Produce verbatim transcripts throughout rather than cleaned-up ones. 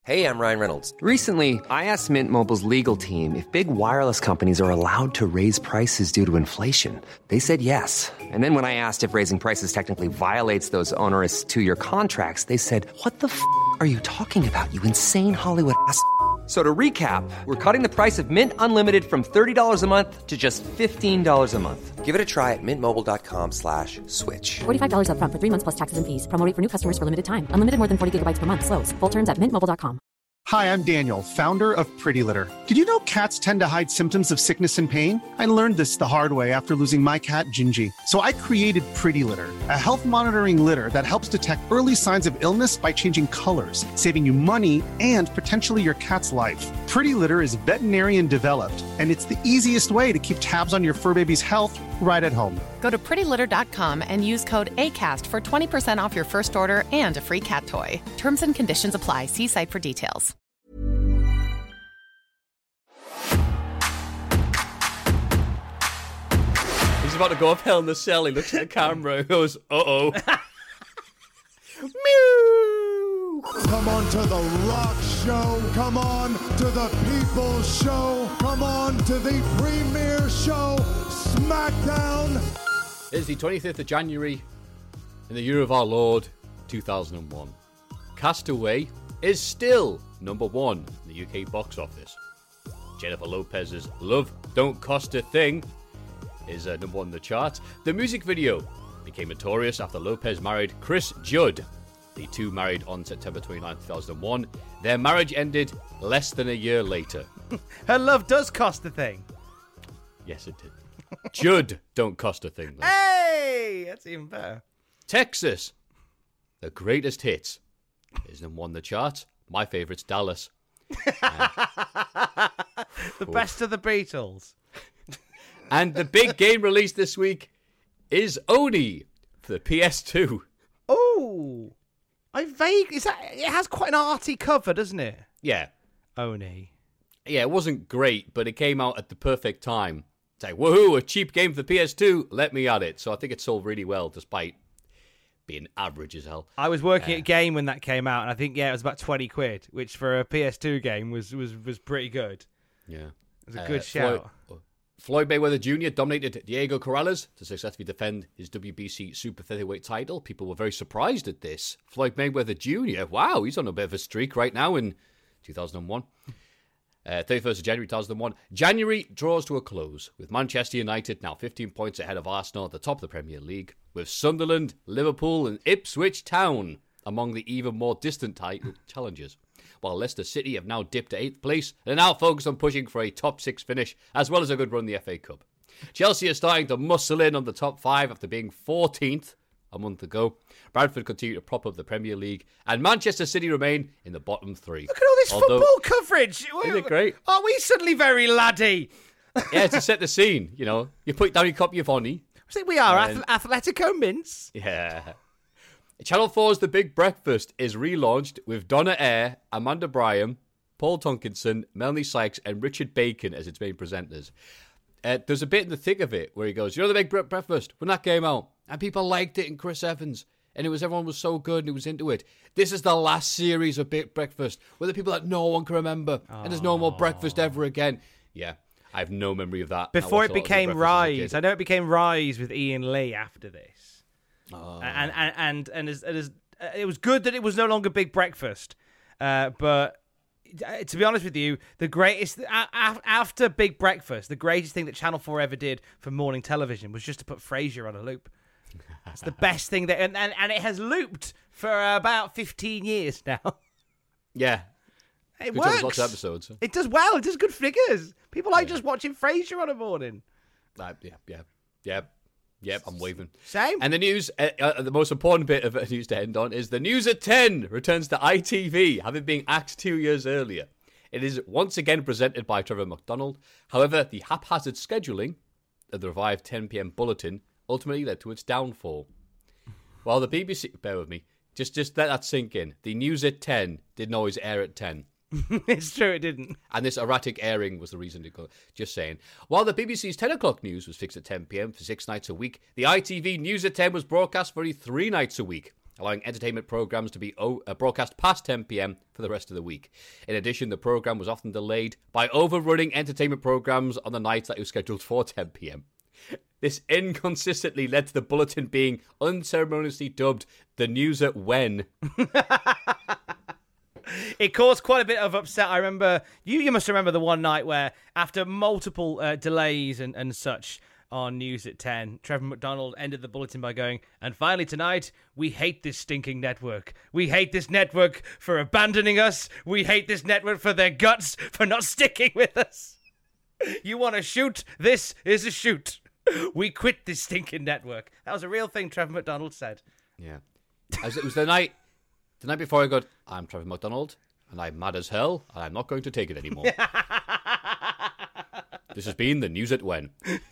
Hey, I'm Ryan Reynolds. Recently, I asked Mint Mobile's legal team if big wireless companies are allowed to raise prices due to inflation. They said yes. And then when I asked if raising prices technically violates those onerous two-year contracts, they said, what the f*** are you talking about, you insane Hollywood ass f- So to recap, we're cutting the price of Mint Unlimited from thirty dollars a month to just fifteen dollars a month. Give it a try at mintmobile.com slash switch. forty-five dollars up front for three months plus taxes and fees. Promo rate for new customers for limited time. Unlimited more than forty gigabytes per month. Slows full terms at mint mobile dot com. Hi, I'm Daniel, founder of Pretty Litter. Did you know cats tend to hide symptoms of sickness and pain? I learned this the hard way after losing my cat, Gingy. So I created Pretty Litter, a health monitoring litter that helps detect early signs of illness by changing colors, saving you money and potentially your cat's life. Pretty Litter is veterinarian developed, and it's the easiest way to keep tabs on your fur baby's health right at home. Go to pretty litter dot com and use code ACAST for twenty percent off your first order and a free cat toy. Terms and conditions apply. See site for details. He's about to go up hell in the cell. He looks at the camera and goes, uh-oh. Mew! Come on to the rock show. Come on to the people's show. Come on to the premiere show, SmackDown. It's the twenty-fifth of January in the year of our Lord, two thousand one. Castaway is still number one in the U K box office. Jennifer Lopez's Love Don't Cost a Thing is uh, number one in the charts. The music video became notorious after Lopez married Chris Judd. The two married on September twenty-ninth, two thousand one. Their marriage ended less than a year later. Her love does cost a thing. Yes, it did. Judd don't cost a thing, though. Hey! That's even better. Texas, the greatest hits, is number one in the charts. My favourite's Dallas. Uh, the best of the Beatles. And the big game released this week is Oni for the P S two. Oh, I vague. Is that? It has quite an arty cover, doesn't it? Yeah. Oni. Yeah, it wasn't great, but it came out at the perfect time. It's like, woohoo, a cheap game for the P S two, let me at it. So I think it sold really well, despite being average as hell. I was working uh, at Game when that came out, and I think, yeah, it was about twenty quid, which for a P S two game was, was, was pretty good. Yeah. It was a uh, good shout. Floyd, Floyd Mayweather Junior dominated Diego Corrales to successfully defend his W B C Super Featherweight title. People were very surprised at this. Floyd Mayweather Junior, wow, he's on a bit of a streak right now in two thousand one. Uh, thirty-first of January two thousand one. January draws to a close, with Manchester United now fifteen points ahead of Arsenal at the top of the Premier League, with Sunderland, Liverpool and Ipswich Town among the even more distant title challengers, while Leicester City have now dipped to eighth place and are now focused on pushing for a top six finish, as well as a good run in the F A Cup. Chelsea are starting to muscle in on the top five after being fourteenth a month ago. Bradford continue to prop up the Premier League, and Manchester City remain in the bottom three. Look at all this Although, football coverage. Isn't it great? Are we suddenly very laddie? Yeah, to set the scene, you know. You put down your copy of Oni. I think we are. And- Ath- Atletico Mints. Yeah. Channel four's The Big Breakfast is relaunched with Donna Eyre, Amanda Bryan, Paul Tonkinson, Melanie Sykes, and Richard Bacon as its main presenters. Uh, there's a bit in the thick of it where he goes, you know The Big Bre- Breakfast, when that came out, and people liked it, and Chris Evans, and it was everyone was so good and he was into it. This is the last series of Big Breakfast where the people that no one can remember, and there's no more breakfast ever again. Yeah, I have no memory of that. Before it became Rise. I know it became Rise with Ian Lee after this. Oh. And and and and, as, as, uh, it was good that it was no longer Big Breakfast, uh, but uh, to be honest with you, the greatest uh, after Big Breakfast, the greatest thing that Channel four ever did for morning television was just to put Frasier on a loop. It's the best thing that, and, and and it has looped for about fifteen years now. Yeah, it good works. Lots of episodes. It does well. It does good figures. People like yeah. just watching Frasier on a morning. Uh, yeah, yeah, yeah. Yep, I'm waving. Same. And the news, uh, uh, the most important bit of news to end on is the news at ten returns to I T V, having been axed two years earlier. It is once again presented by Trevor McDonald. However, the haphazard scheduling of the revived ten p.m. bulletin ultimately led to its downfall. While the B B C, bear with me, just just let that sink in. The news at ten didn't always air at ten. It's true, it didn't. And this erratic airing was the reason to go. Just saying. While the B B C's ten o'clock news was fixed at ten p.m. for six nights a week, the I T V News at ten was broadcast for three nights a week. allowing entertainment programs to be o- uh, broadcast past ten p.m. for the rest of the week. In addition, the program was often delayed by overrunning entertainment programs on the nights that it was scheduled for ten p.m. This inconsistently led to the bulletin being unceremoniously dubbed the News at When. It caused quite a bit of upset. I remember, you you must remember the one night where, after multiple uh, delays and, and such on News at ten, Trevor McDonald ended the bulletin by going, and finally tonight, we hate this stinking network. We hate this network for abandoning us. We hate this network for their guts, for not sticking with us. You want to shoot? This is a shoot. We quit this stinking network. That was a real thing Trevor McDonald said. Yeah. As it was the night the night before I got, I'm Trevor McDonald, and I'm mad as hell, and I'm not going to take it anymore. This has been the News at When.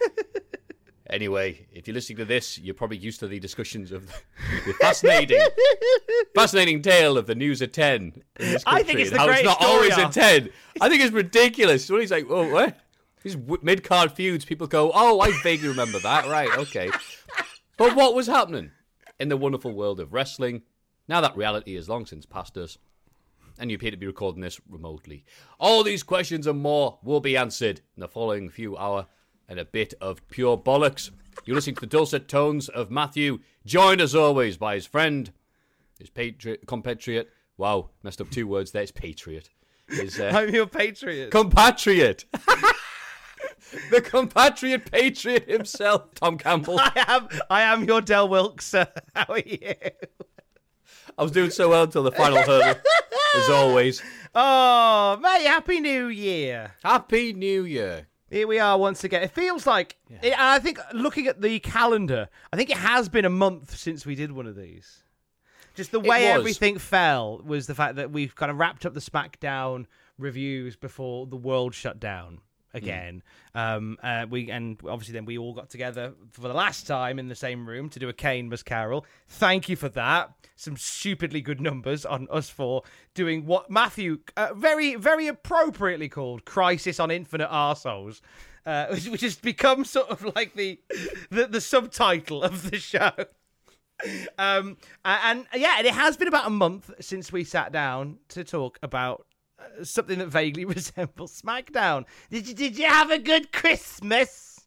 Anyway, if you're listening to this, you're probably used to the discussions of the fascinating, fascinating tale of the News at ten in this country. I think it's the how greatest it's not story always of- at ten. I think it's ridiculous. When he's like, oh, what? These w- mid-card feuds, people go, oh, I vaguely remember that. Right, okay. But what was happening in the wonderful world of wrestling, now that reality is long since past us, and you appear to be recording this remotely? All these questions and more will be answered in the following few hours and a bit of pure bollocks. You're listening to the dulcet tones of Matthew, joined as always by his friend, his patri- compatriot. Wow, messed up two words there. It's patriot. His, uh, I'm your patriot. compatriot. The compatriot patriot himself, Tom Campbell. I am I am your Del Wilkes. How are you? I was doing so well until the final hurdle, as always. Oh, mate, Happy New Year. Happy New Year. Here we are once again. It feels like, Yeah. it, and I think looking at the calendar, I think it has been a month since we did one of these. Just the way was. everything fell was the fact that we've kind of wrapped up the SmackDown reviews before the world shut down again. Mm. Um, uh, we and obviously then we all got together for the last time in the same room to do a Kane Miss Carol. Thank you for that. Some stupidly good numbers on us for doing what Matthew uh, very, very appropriately called Crisis on Infinite Arseholes, uh, which, which has become sort of like the the, the subtitle of the show. Um, and, and yeah, and it has been about a month since we sat down to talk about uh, something that vaguely resembles SmackDown. Did you did you have a good Christmas?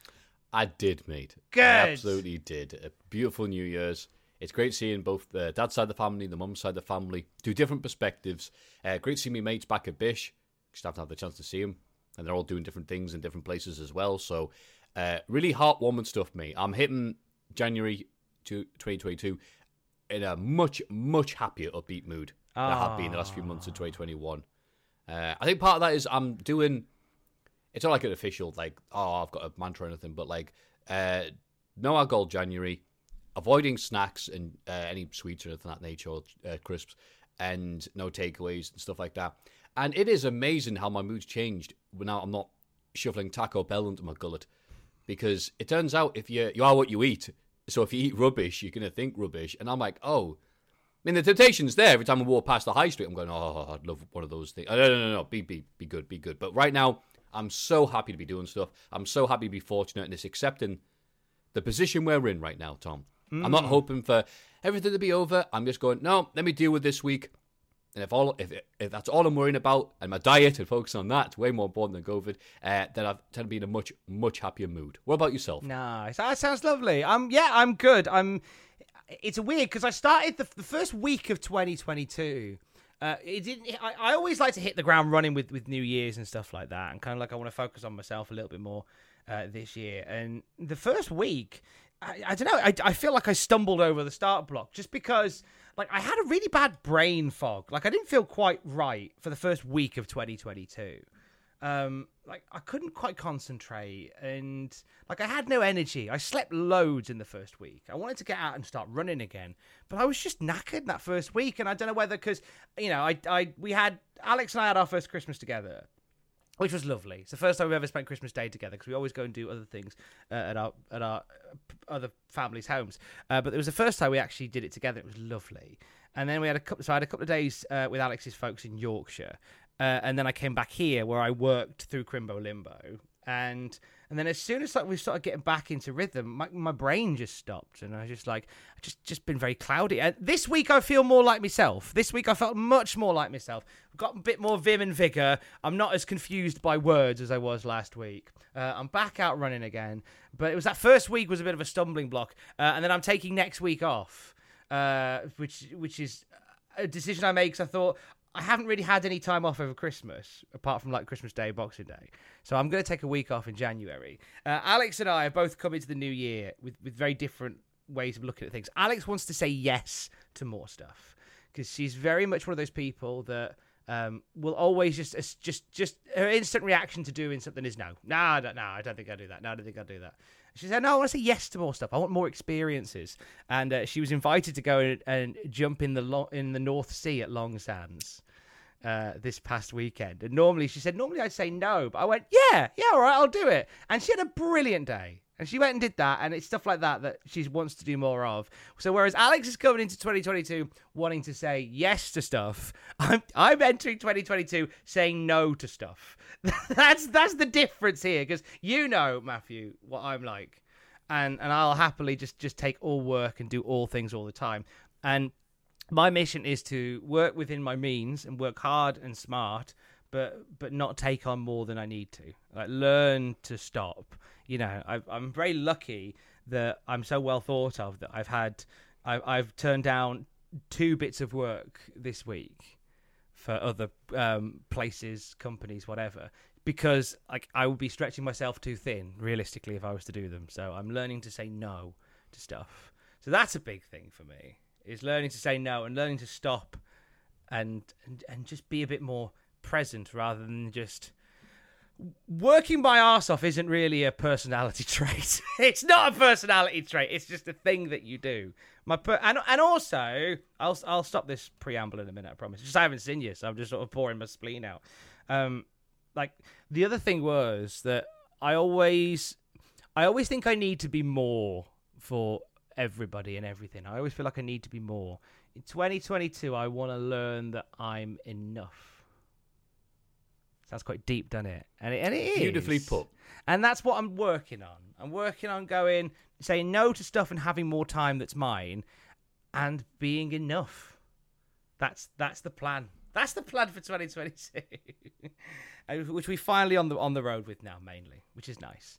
I did, mate. Good. I absolutely did. A beautiful New Year's. It's great seeing both the dad side of the family, the mum side of the family, two different perspectives. Uh, great seeing my mates back at Bish. Just have to have the chance to see them. And they're all doing different things in different places as well. So, uh, really heartwarming stuff, mate. I'm hitting January twenty twenty-two in a much, much happier, upbeat mood than I have been the last few months of twenty twenty-one. Uh, I think part of that is I'm doing... It's not like an official, like, oh, I've got a mantra or anything, but, like, uh, no alcohol January, avoiding snacks and uh, any sweets or anything of that nature, or uh, crisps, and no takeaways and stuff like that. And it is amazing how my mood's changed when now I'm not shoveling Taco Bell into my gullet. Because it turns out if you you are what you eat, so if you eat rubbish, you're going to think rubbish. And I'm like, oh. I mean, the temptation's there. Every time I walk past the high street, I'm going, oh, I'd love one of those things. No, no, no, no, be, be, be good, be good. But right now, I'm so happy to be doing stuff. I'm so happy to be fortunate in this, accepting the position we're in right now, Tom. Mm. I'm not hoping for everything to be over. I'm just going, no, let me deal with this week. And if all if if that's all I'm worrying about, and my diet and focus on that, it's way more important than COVID, uh, then I've tend to be in a much, much happier mood. What about yourself? Nice. That sounds lovely. Um, yeah, I'm good. I'm. It's weird because I started the, the first week of twenty twenty-two. Uh, it didn't. I, I always like to hit the ground running with, with New Year's and stuff like that, and kind of like I want to focus on myself a little bit more uh, this year. And the first week, I, I don't know. I, I feel like I stumbled over the start block just because, like, I had a really bad brain fog. Like, I didn't feel quite right for the first week of twenty twenty-two. Um, like, I couldn't quite concentrate, and, like, I had no energy. I slept loads in the first week. I wanted to get out and start running again, but I was just knackered that first week, and I don't know whether, because, you know, I, I, we had, Alex and I had our first Christmas together, which was lovely. It's the first time we've ever spent Christmas Day together, because we always go and do other things uh, at our at our other families' homes. Uh, but it was the first time we actually did it together. It was lovely. And then we had a couple. So I had a couple of days uh, with Alex's folks in Yorkshire, uh, and then I came back here where I worked through Crimbo Limbo. And and then as soon as like we started getting back into rhythm, my, my brain just stopped, and I was just like, I just just been very cloudy. And this week I feel more like myself. This week I felt much more like myself. I've got a bit more vim and vigor. I'm not as confused by words as I was last week. Uh, I'm back out running again, but it was that first week was a bit of a stumbling block, uh, and then I'm taking next week off, uh, which which is a decision I made because I thought I haven't really had any time off over Christmas, apart from like Christmas Day, Boxing Day. So I'm going to take a week off in January. Uh, Alex and I have both come into the new year with, with very different ways of looking at things. Alex wants to say yes to more stuff because she's very much one of those people that um, will always just, just, just her instant reaction to doing something is no. No, I don't, no, I don't think I'll do that. No, I don't think I'll do that. She said, no, I want to say yes to more stuff. I want more experiences. And uh, she was invited to go and, and jump in the lo- in the North Sea at Long Sands uh, this past weekend. And normally, she said, normally I'd say no. But I went, yeah, yeah, all right, I'll do it. And she had a brilliant day. And she went and did that. And it's stuff like that that she wants to do more of. So whereas Alex is coming into twenty twenty-two wanting to say yes to stuff, I'm, I'm entering twenty twenty-two saying no to stuff. that's that's the difference here. Because you know, Matthew, what I'm like. And and I'll happily just, just take all work and do all things all the time. And my mission is to work within my means and work hard and smart, but but not take on more than I need to. Like, learn to stop. You know, I've, I'm very lucky that I'm so well thought of that I've had, I've, I've turned down two bits of work this week for other um, places, companies, whatever, because like I would be stretching myself too thin, realistically, if I was to do them. So I'm learning to say no to stuff. So that's a big thing for me, is learning to say no and learning to stop and and, and just be a bit more present rather than just... Working my arse off isn't really a personality trait. It's not a personality trait. It's just a thing that you do. My per- and and also, I'll I'll stop this preamble in a minute. I promise. Just I haven't seen you, so I'm just sort of pouring my spleen out. Um, like the other thing was that I always, I always think I need to be more for everybody and everything. I always feel like I need to be more. In twenty twenty-two, I want to learn that I'm enough. Sounds quite deep, doesn't it? And it, and it is. Beautifully put. And that's what I'm working on. I'm working on going, saying no to stuff and having more time that's mine and being enough. That's that's the plan. That's the plan for twenty twenty-two, which we finally on the on the road with now, mainly, which is nice.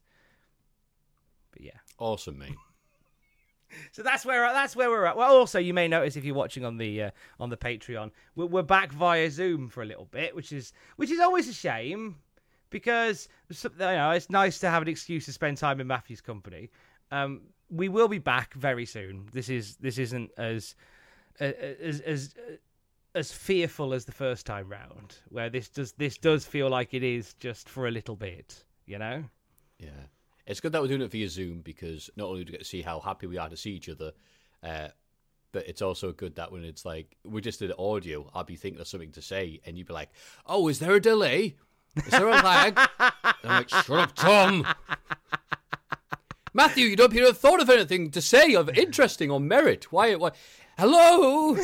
But yeah. Awesome, mate. So that's where that's where we're at. Well, also you may notice if you're watching on the uh, on the Patreon, we're, we're back via Zoom for a little bit, which is which is always a shame because you know it's nice to have an excuse to spend time in Matthew's company. Um, we will be back very soon. This is this isn't as as as as fearful as the first time round, where this does this does feel like it is just for a little bit, you know. Yeah. It's good that we're doing it via Zoom because not only do we get to see how happy we are to see each other, uh, but it's also good that when it's like, we just did audio, I'll be thinking of something to say, and you'd be like, oh, is there a delay? Is there a lag? And I'm like, shut up, Tom. Matthew, you don't appear to have thought of anything to say of interesting or merit. Why? why? Hello?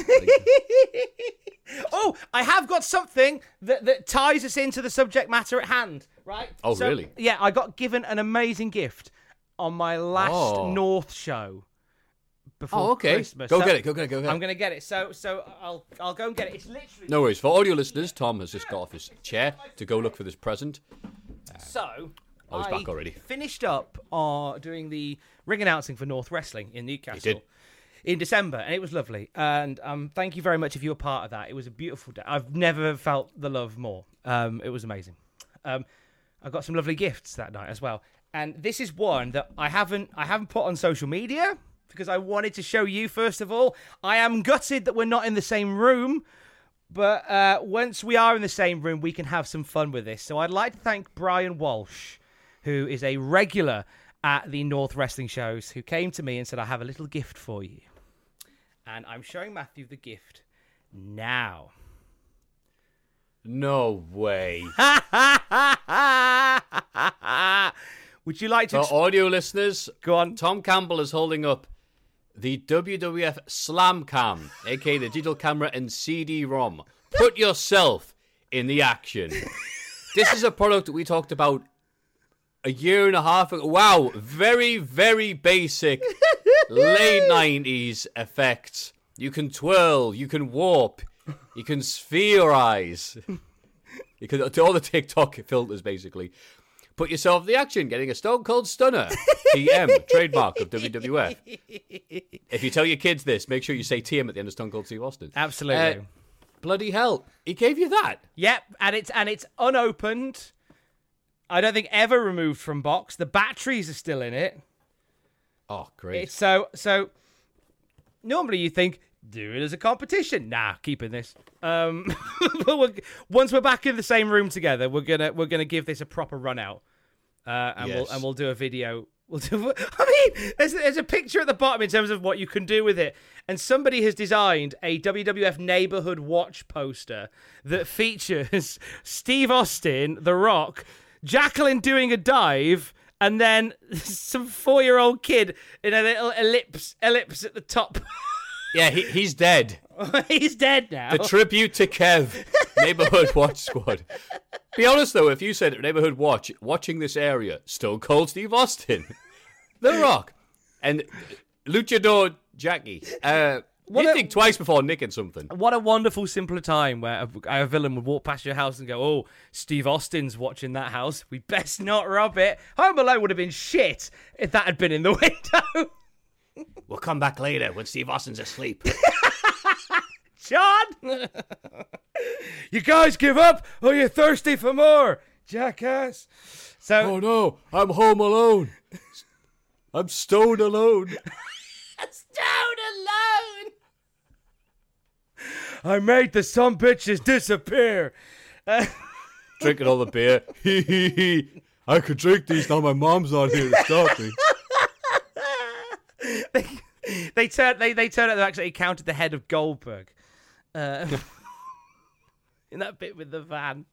Oh, I have got something that, that ties us into the subject matter at hand, right? Oh, so, really? Yeah, I got given an amazing gift on my last oh. North show before oh, okay. Christmas. Go so get it, go get it, go get it. I'm going to get it. So so I'll I'll go and get it. It's literally... No worries. For audio listeners, Tom has just got off his chair to go look for this present. So... Oh, he's I back already. Finished up uh, doing the ring announcing for North Wrestling in Newcastle. You did. In December, and it was lovely. And um, thank you very much if you were part of that. It was a beautiful day. I've never felt the love more. Um, it was amazing. Um, I got some lovely gifts that night as well. And this is one that I haven't I haven't put on social media because I wanted to show you first of all. I am gutted that we're not in the same room, but uh, once we are in the same room, we can have some fun with this. So I'd like to thank Brian Walsh, who is a regular at the North Wrestling shows, who came to me and said, I have a little gift for you. And I'm showing Matthew the gift now. No way. Would you like to... For audio listeners, go on. Tom Campbell is holding up the W W F Slam Cam, aka the digital camera and C D ROM. Put yourself in the action. This is a product that we talked about a year and a half ago. Wow, very, very basic late nineties effects. You can twirl, you can warp, you can spherize. You can do all the TikTok filters, basically. Put yourself in the action, getting a Stone Cold Stunner. T M, trademark of W W F. If you tell your kids this, make sure you say T M at the end of Stone Cold Steve Austin. Absolutely. Uh, bloody hell. He gave you that? Yep, and it's and it's unopened. I don't think ever removed from box. The batteries are still in it. Oh, great. It's so so normally you think, do it as a competition. Nah, keeping this. Um, we're, once we're back in the same room together, we're gonna we're gonna give this a proper run out, uh, and yes. we'll and we'll do a video. We'll do. I mean, there's there's a picture at the bottom in terms of what you can do with it, and somebody has designed a W W F Neighborhood Watch poster that features Steve Austin, The Rock, Jacqueline doing a dive, and then some four-year-old kid in a little ellipse ellipse at the top. Yeah, he, he's dead. He's dead now. The tribute to Kev, Neighborhood Watch Squad. Be honest, though, if you said Neighborhood Watch, watching this area, Stone Cold Steve Austin, The Rock, and Luchador Jackie, uh, What you'd a- think twice before nicking something. What a wonderful, simpler time where a, a villain would walk past your house and go, oh, Steve Austin's watching that house. We best not rob it. Home Alone would have been shit if that had been in the window. We'll come back later when Steve Austin's asleep. John! You guys give up or you're thirsty for more, jackass. So, Oh no, I'm home alone. I'm stoned alone. Stone alone! I made the some bitches disappear. Uh, Drinking all the beer. Hee hee hee. I could drink these now my mom's not here to stop me. they they turned they they turned out they actually counted the head of Goldberg uh, in that bit with the van.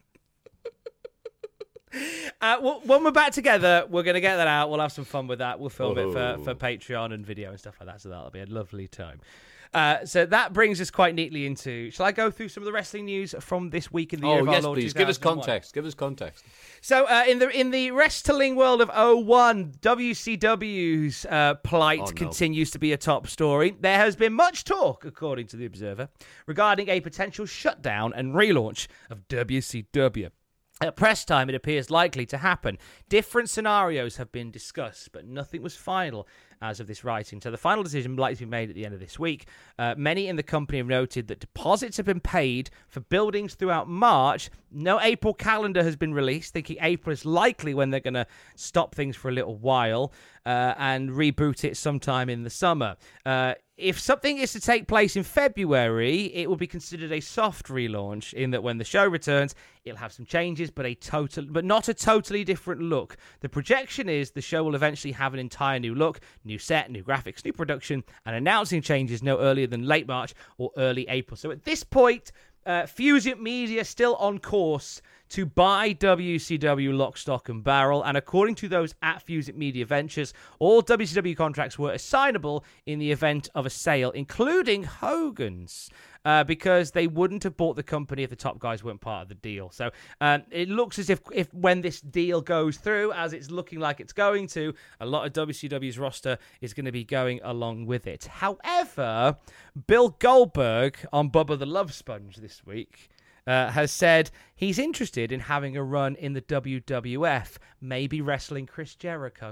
Uh, well, when we're back together, we're gonna get that out. We'll have some fun with that. We'll film Oh. it for, for Patreon and video and stuff like that. So that'll be a lovely time. Uh, so that brings us quite neatly into. Shall I go through some of the wrestling news from this week in the year Oh of our yes, Lord please. Give us two thousand one? context. Give us context. So, uh, in the in the wrestling world of oh one, W C W's uh, plight Oh, no. continues to be a top story. There has been much talk, according to the Observer, regarding a potential shutdown and relaunch of W C W. At press time, it appears likely to happen. Different scenarios have been discussed, but nothing was final as of this writing. So the final decision likely to be made at the end of this week. Uh, many in the company have noted that deposits have been paid for buildings throughout March. No April calendar has been released, thinking April is likely when they're going to stop things for a little while uh, and reboot it sometime in the summer. Uh, If something is to take place in February, it will be considered a soft relaunch in that when the show returns, it'll have some changes, but a total, but not a totally different look. The projection is the show will eventually have an entire new look, new set, new graphics, new production, and announcing changes no earlier than late March or early April. So at this point, uh, Fusion Media still on course to buy W C W lock, stock, and barrel. And according to those at Fusion Media Ventures, all W C W contracts were assignable in the event of a sale, including Hogan's, uh, because they wouldn't have bought the company if the top guys weren't part of the deal. So um, it looks as if, if when this deal goes through, as it's looking like it's going to, a lot of W C W's roster is going to be going along with it. However, Bill Goldberg on Bubba the Love Sponge this week Uh, has said he's interested in having a run in the W W F, maybe wrestling Chris Jericho.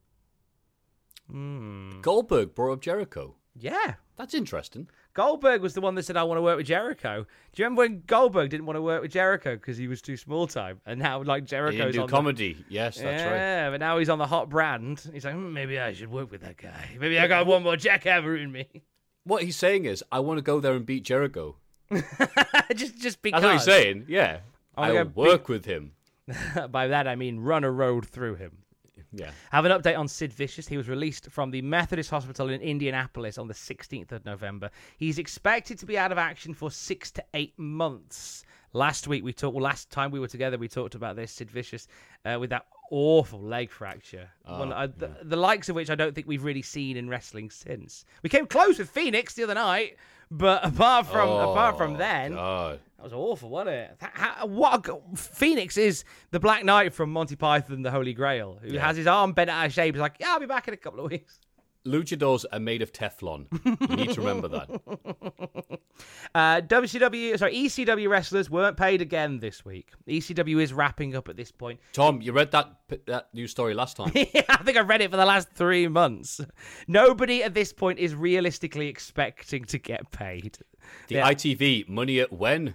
Mm. Goldberg brought up Jericho. Yeah. That's interesting. Goldberg was the one that said, I want to work with Jericho. Do you remember when Goldberg didn't want to work with Jericho because he was too small time? And now, like, He Jericho's didn't do on comedy. The... Yes, The... that's yeah, right. Yeah, but now he's on the hot brand. He's like, hmm, maybe I should work with that guy. Maybe I got one more jackhammer in me. What he's saying is, I want to go there and beat Jericho. just, just because. That's what he's saying, yeah. Oh, I'll yeah, work be- with him. By that, I mean run a road through him. Yeah. Have an update on Sid Vicious. He was released from the Methodist Hospital in Indianapolis on the sixteenth of November. He's expected to be out of action for six to eight months. Last week we talked. Well, last time we were together, we talked about this Sid Vicious uh, with that awful leg fracture, Oh, One, uh, the, yeah. the likes of which I don't think we've really seen in wrestling since. We came close with Phoenix the other night, but apart from Oh, apart from then, God. that was awful, wasn't it? That- how- what a go- Phoenix is the Black Knight from Monty Python and the Holy Grail, who Yeah. has his arm bent out of shape. He's like, yeah, I'll be back in a couple of weeks. Luchadors are made of Teflon. You need to remember that. Uh, W C W, sorry, E C W wrestlers weren't paid again this week. E C W is wrapping up at this point. Tom, you read that that news story last time. Yeah, I think I've read it for the last three months. Nobody at this point is realistically expecting to get paid. The Yeah. I T V, money at when?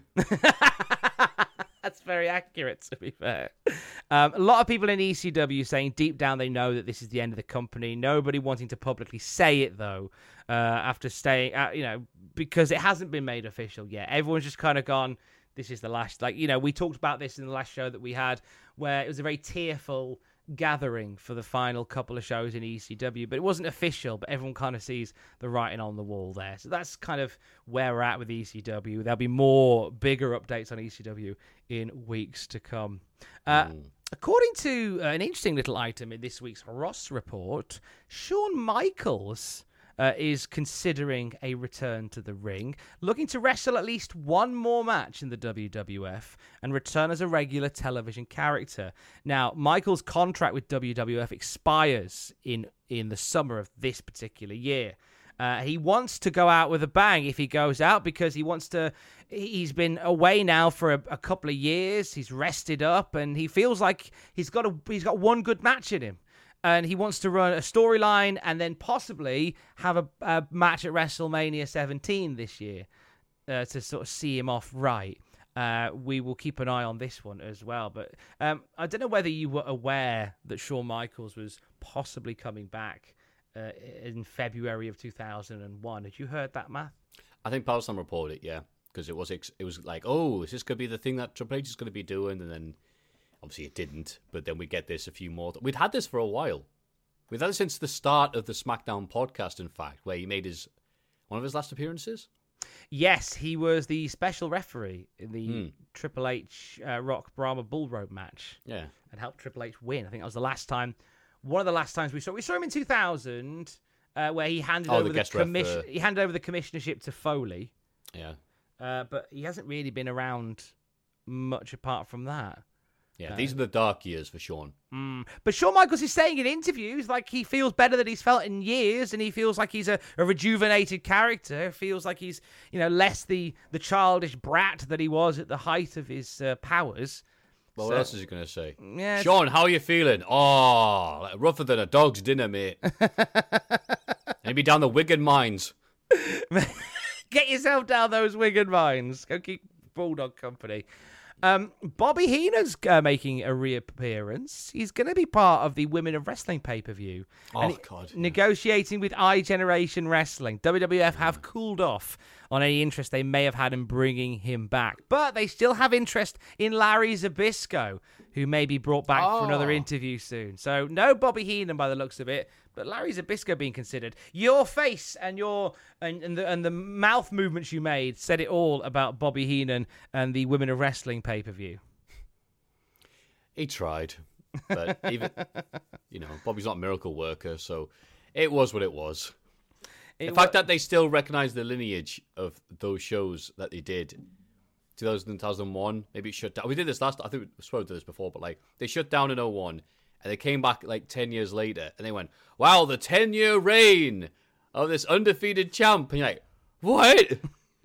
That's very accurate, to be fair. Um, a lot of people in E C W saying deep down they know that this is the end of the company. Nobody wanting to publicly say it, though, uh, after staying, uh, you know, because it hasn't been made official yet. Everyone's just kind of gone, this is the last, like, you know, we talked about this in the last show that we had, where it was a very tearful gathering for the final couple of shows in E C W, but it wasn't official, but everyone kind of sees the writing on the wall there. So that's kind of where we're at with E C W. There'll be more bigger updates on E C W in weeks to come. Uh, Mm. According to uh, an interesting little item in this week's Ross report, Shawn Michaels uh, is considering a return to the ring, looking to wrestle at least one more match in the W W F and return as a regular television character. Now, Michaels' contract with W W F expires in, in the summer of this particular year. Uh, he wants to go out with a bang if he goes out because he wants to. He's been away now for a, a couple of years. He's rested up, and he feels like he's got a he's got one good match in him, and he wants to run a storyline and then possibly have a, a match at WrestleMania seventeen this year uh, to sort of see him off right. Uh, we will keep an eye on this one as well. But um, I don't know whether you were aware that Shawn Michaels was possibly coming back Uh, in February of two thousand one. Had you heard that, Matt? I think Palestine reported it, yeah, because it was ex- it was like, oh, is this going to be the thing that Triple H is going to be doing? And then obviously it didn't. But then we get this a few more. Th- We'd had this for a while. We've had it since the start of the SmackDown podcast, in fact, where he made his one of his last appearances. Yes, he was the special referee in the Hmm. Triple H uh, Rock Brahma Bull Rope match. Yeah, and helped Triple H win. I think that was the last time. One of the last times we saw we saw him in two thousand, uh, where he handed Oh, the over the, guest ref, commission. uh, He handed over the commissionership to Foley, yeah, uh, but he hasn't really been around much apart from that. yeah. These are the dark years for Shawn. Mm. But Shawn Michaels is saying in interviews like he feels better than he's felt in years, and he feels like he's a, a rejuvenated character. Feels like he's you know less the the childish brat that he was at the height of his uh, powers. Well, So- what else is he going to say? Yeah, Shawn, how are you feeling? Oh, like rougher than a dog's dinner, mate. Maybe down the Wigan mines. Get yourself down those Wigan mines. Go keep Bulldog company. Um, Bobby Heenan's uh, making a reappearance. He's going to be part of the Women of Wrestling pay-per-view. Oh, And he- God, yeah. Negotiating with iGeneration Wrestling. W W F have cooled off on any interest they may have had in bringing him back. But they still have interest in Larry Zbyszko, who may be brought back for another Oh. interview soon. So no Bobby Heenan by the looks of it, but Larry Zbyszko being considered. Your face and your and, and the and the mouth movements you made said it all about Bobby Heenan and the Women of Wrestling pay-per-view. He tried, but even you know, Bobby's not a miracle worker, so it was what it was. It the fact wa- that they still recognize the lineage of those shows that they did, two thousand, two thousand one, maybe it shut down. We did this last. I think we spoke to this before, but like they shut down in oh one, and they came back like ten years later, and they went, "Wow, the ten-year reign of this undefeated champ." And you're like, "What?"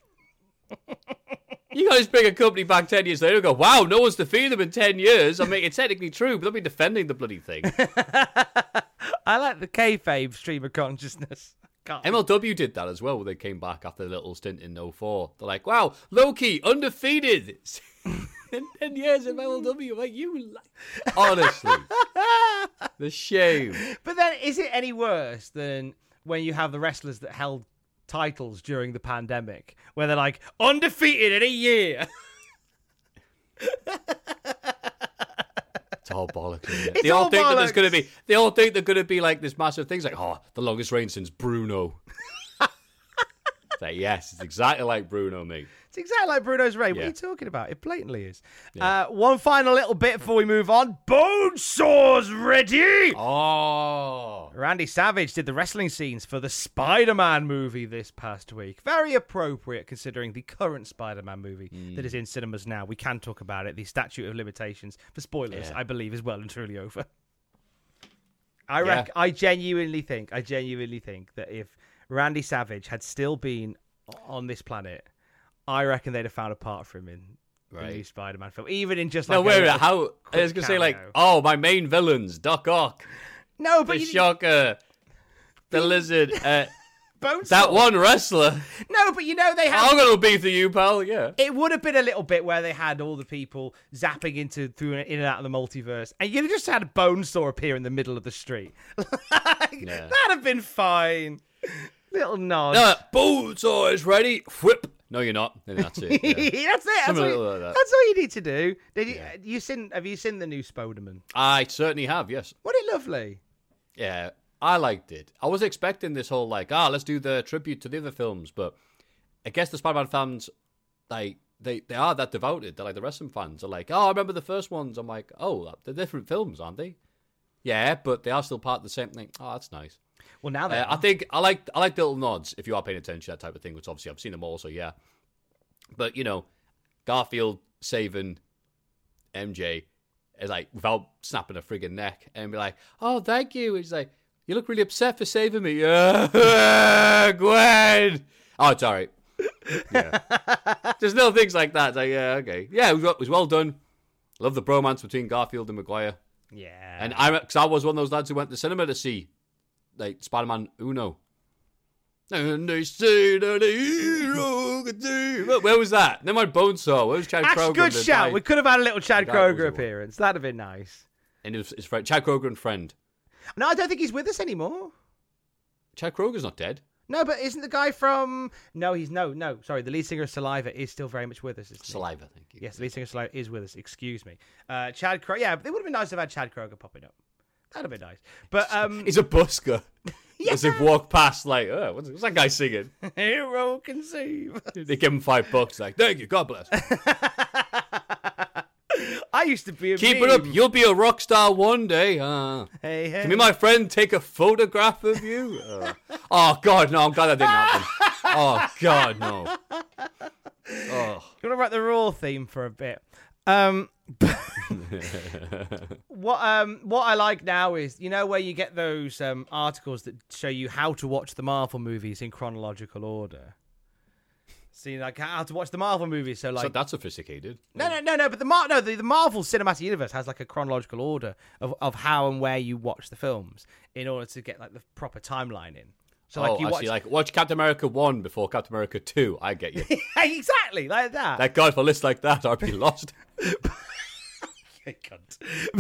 You guys bring a company back ten years later and go, "Wow, no one's defeated them in ten years." I mean, it's technically true, but they'll be defending the bloody thing. I like the kayfabe stream of consciousness. Can't M L W did that as well when they came back after a little stint in oh four. They're like, wow, Loki, undefeated. in ten years of M L W. Like, you, like... Honestly. The shame. But then, is it any worse than when you have the wrestlers that held titles during the pandemic, where they're like, undefeated in a year? It's all bollocks, isn't it? It's They all all think that there's bollocks. going to be, they all think they're going to be like this massive things like, oh, the longest reign since Bruno. Like, yes, it's exactly like Bruno, mate. It's exactly like Bruno's Ray. What Yeah. are you talking about? It blatantly is. Yeah. Uh, one final little bit before we move on. Bonesaw's ready! Oh. Randy Savage did the wrestling scenes for the Spider-Man movie this past week. Very appropriate considering the current Spider-Man movie Mm. that is in cinemas now. We can talk about it. The statute of limitations for spoilers, Yeah. I believe, is well and truly over. I Yeah. reckon, I genuinely think, I genuinely think that if Randy Savage had still been on this planet, I reckon they'd have found a part for him in Right. the new Spider-Man film, even in just like No, a wait a little minute. How? I quick was going to say, like, cameo. oh, my main villains, Doc Ock, no, but the you, Shocker, the Lizard, uh, Bonesaw. that one wrestler. No, but you know they had. I'm going to beef to you, pal, yeah. It would have been a little bit where they had all the people zapping into through in and out of the multiverse, and you'd have just had Bonesaw appear in the middle of the street. Like, Yeah. that'd have been fine. Little nod. No, Bonesaw is ready. Whip. No, you're not. And that's it. Yeah. that's it. That's Something all, like that. that's all you need to do. Did you, Yeah. you seen? Have you seen the new Spoderman? I certainly have, yes. Wasn't it lovely? Yeah, I liked it. I was expecting this whole, like, ah, let's do the tribute to the other films, but I guess the Spider-Man fans, like, they, they are that devoted. They're like the wrestling fans are like, oh, I remember the first ones. I'm like, oh, they're different films, aren't they? Yeah, but they are still part of the same thing. Oh, that's nice. Well, now they Uh, I are. think I like I like the little nods if you are paying attention to that type of thing, which obviously I've seen them all, so yeah. But, you know, Garfield saving M J is like, without snapping a friggin' neck, and be like, oh, thank you. He's like, you look really upset for saving me. Yeah, Gwen. Oh, it's all right. Yeah. Just little things like that. It's like, yeah, okay. Yeah, it was, it was well done. Love the bromance between Garfield and Maguire. Yeah. And I, cause I was one of those lads who went to the cinema to see, like, Spider-Man Uno. And they say that a hero could do. Where was that? Then my Bonesaw. Where was Chad That's a Kroger? good the shout. guy? We could have had a little Chad The guy was Kroger the one. appearance. That'd have been nice. And his, his friend, Chad Kroger and friend. No, I don't think he's with us anymore. Chad Kroger's not dead. No, but isn't the guy from? No, he's no, no. Sorry, the lead singer of Saliva is still very much with us. Isn't he? Saliva, thank you. Yes, the lead singer of Saliva is with us. Excuse me, uh, Chad Kroger. Yeah, it would have been nice to have had Chad Kroger popping up. That'd have been nice. But um, He's a busker. Yeah. As they walk past, like, oh, what's, what's that guy singing? hero can save. They give him five bucks, like, thank you, God bless. I used to be a Keep meme. it up, you'll be a rock star one day. Uh, Hey, hey. Can me, my friend, take a photograph of you? Uh, oh, God, no, I'm glad that didn't happen. Oh, God, no. Oh. You want to write the Raw theme for a bit? Um, what um what I like now is, you know, where you get those um articles that show you how to watch the Marvel movies in chronological order. See, like how to watch the Marvel movies. So like So that's sophisticated. no no no no, but the Mar- no the, the Marvel Cinematic Universe has like a chronological order of of how and where you watch the films in order to get like the proper timeline in. So like oh, you I watch see, like, watch Captain America one before Captain America two. I get you. exactly like that. Thank God for lists like that, I'd be lost. You cunt.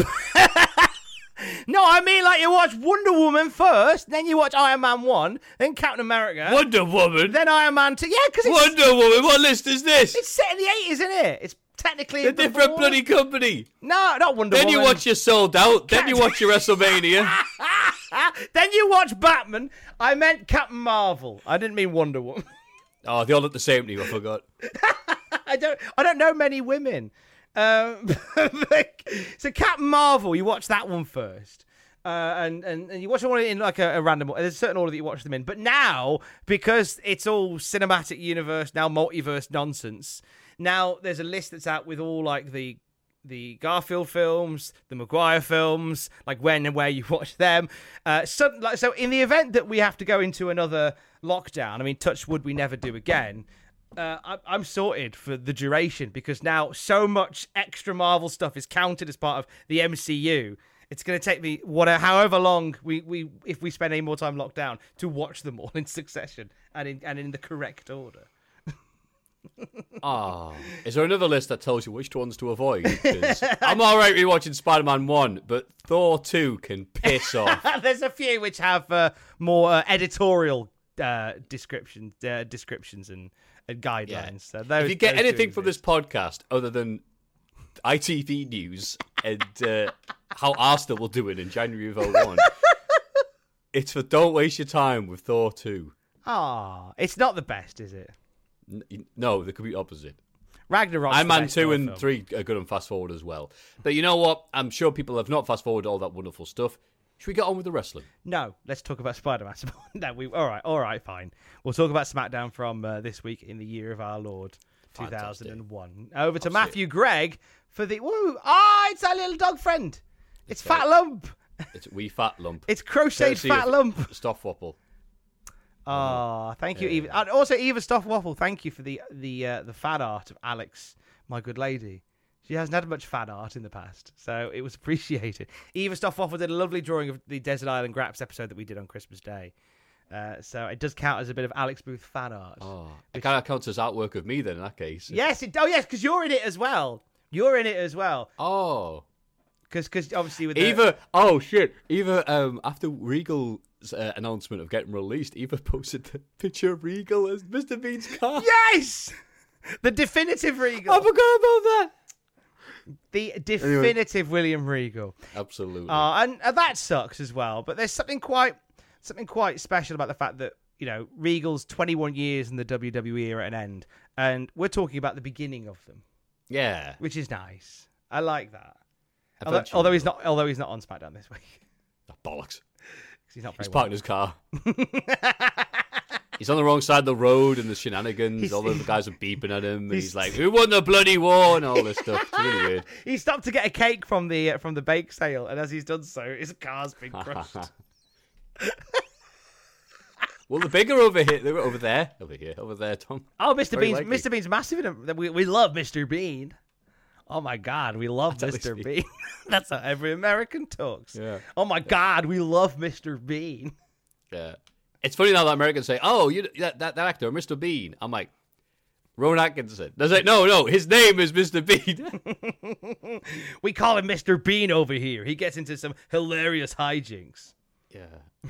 No, I mean like you watch Wonder Woman first, then you watch Iron Man one, then Captain America, Wonder Woman? then Iron Man two. Yeah, because it's, Wonder Woman? What list is this? it's set in the eighties, isn't it? It's technically A different before- bloody company. No, not Wonder Then Woman. you watch your Sold Out. Then you watch your WrestleMania. Then you watch Batman. I meant Captain Marvel. I didn't mean Wonder Woman. Oh, they all look the same to you. I forgot. I don't. I don't know many women. Um, so Captain Marvel, you watch that one first, uh, and, and and you watch one in like a, a random. There's a certain order that you watch them in. But now, because it's all cinematic universe now, multiverse nonsense. Now there's a list that's out with all like the the Garfield films, the Maguire films, like when and where you watch them. Uh, so, like, so in the event that we have to go into another lockdown, I mean, touch wood, we never do again. Uh, I, I'm sorted for the duration because now so much extra Marvel stuff is counted as part of the M C U. It's going to take me whatever, however long we, we if we spend any more time locked down to watch them all in succession and in and in the correct order. Oh, is there another list that tells you which ones to avoid? 'Cause I'm all right rewatching Spider-Man one, but Thor two can piss off. There's a few which have uh, more uh, editorial uh, descriptions, uh, descriptions and, and guidelines. Yeah. So those, If you get those do anything from this exist. podcast other than I T V news and uh, how Arsenal will do it in January of oh one, it's for don't waste your time with Thor two. Ah, it's not the best, is it? N- No, the complete opposite. Ragnarok. Iron Man two and three are good on fast forward as well. But you know what? I'm sure people have not fast forwarded all that wonderful stuff. Should we get on with the wrestling? No, let's talk about Spider-Man. no, we all right, all right, fine. We'll talk about SmackDown from uh, this week in the year of our Lord, two thousand one. Over to Matthew Gregg for the woo. Ah, oh, it's our little dog friend. It's, it's Fat Lump. It's wee fat lump. It's crocheted Fat Lump. Stoffwaffle. Oh, thank you, Eva. And also, Eva Stoffwaffle, thank you for the the uh, the fan art of Alex, my good lady. She hasn't had much fan art in the past, so it was appreciated. Eva Stoffwaffle did a lovely drawing of the Desert Island Graps episode that we did on Christmas Day. Uh, so it does count as a bit of Alex Booth fan art. Oh, it kind of counts as artwork of me then, in that case. Yes, it, oh yes, because you're in it as well. You're in it as well. Oh. Because obviously with Eva, the... oh shit, Eva, um, after Regal's uh, announcement of getting released, Eva posted the picture of Regal as Mister Bean's car. Yes! The definitive Regal. I forgot about that. The definitive anyway. William Regal. Absolutely. Uh, and uh, that sucks as well, but there's something quite something quite special about the fact that, you know, Regal's twenty-one years in the W W E are at an end, and we're talking about the beginning of them. Yeah. Which is nice. I like that. Although, although he's not, although he's not on SmackDown this week. Oh, bollocks! He's not. Very he's well. parked in his car. He's on the wrong side of the road, and the shenanigans. He's, all the guys are beeping at him, and he's, he's like, "Who won the bloody war?" and all this stuff. It's really weird. He stopped to get a cake from the uh, from the bake sale, and as he's done so, his car's been crushed. Well, the bigger over here, they're over there, over here, over there, Tom. Oh, Mister Very Bean's likely. Mister Bean's massive in him. We we love Mister Bean. Oh my God, we love That's Mister Bean. That's how every American talks. Yeah. Oh my God, we love Mister Bean. Yeah. It's funny now that Americans say, "Oh, you that that, that actor, Mister Bean." I'm like, Rowan Atkinson. They're like, "No, no, his name is Mister Bean." We call him Mister Bean over here. He gets into some hilarious hijinks. Yeah.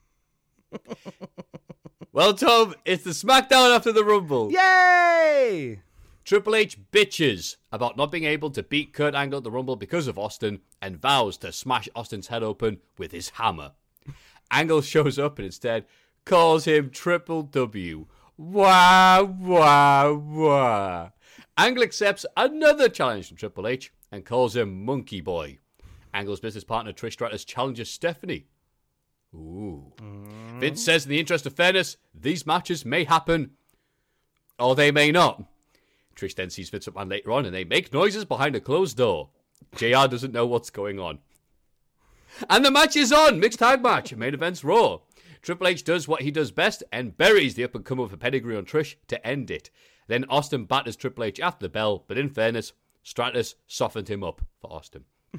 Well, Tom, it's the SmackDown after the Rumble. Yay! Triple H bitches about not being able to beat Kurt Angle at the Rumble because of Austin and vows to smash Austin's head open with his hammer. Angle shows up and instead calls him Triple W. Wah, wah, wah. Angle accepts another challenge from Triple H and calls him Monkey Boy. Angle's business partner Trish Stratus challenges Stephanie. Ooh. Mm. Vince says in the interest of fairness, these matches may happen or they may not. Trish then sees Vince McMahon later on and they make noises behind a closed door. J R doesn't know what's going on. And the match is on! Mixed tag match. Main event's Raw. Triple H does what he does best and buries the up-and-comer with a pedigree on Trish to end it. Then Austin batters Triple H after the bell, but in fairness, Stratus softened him up for Austin.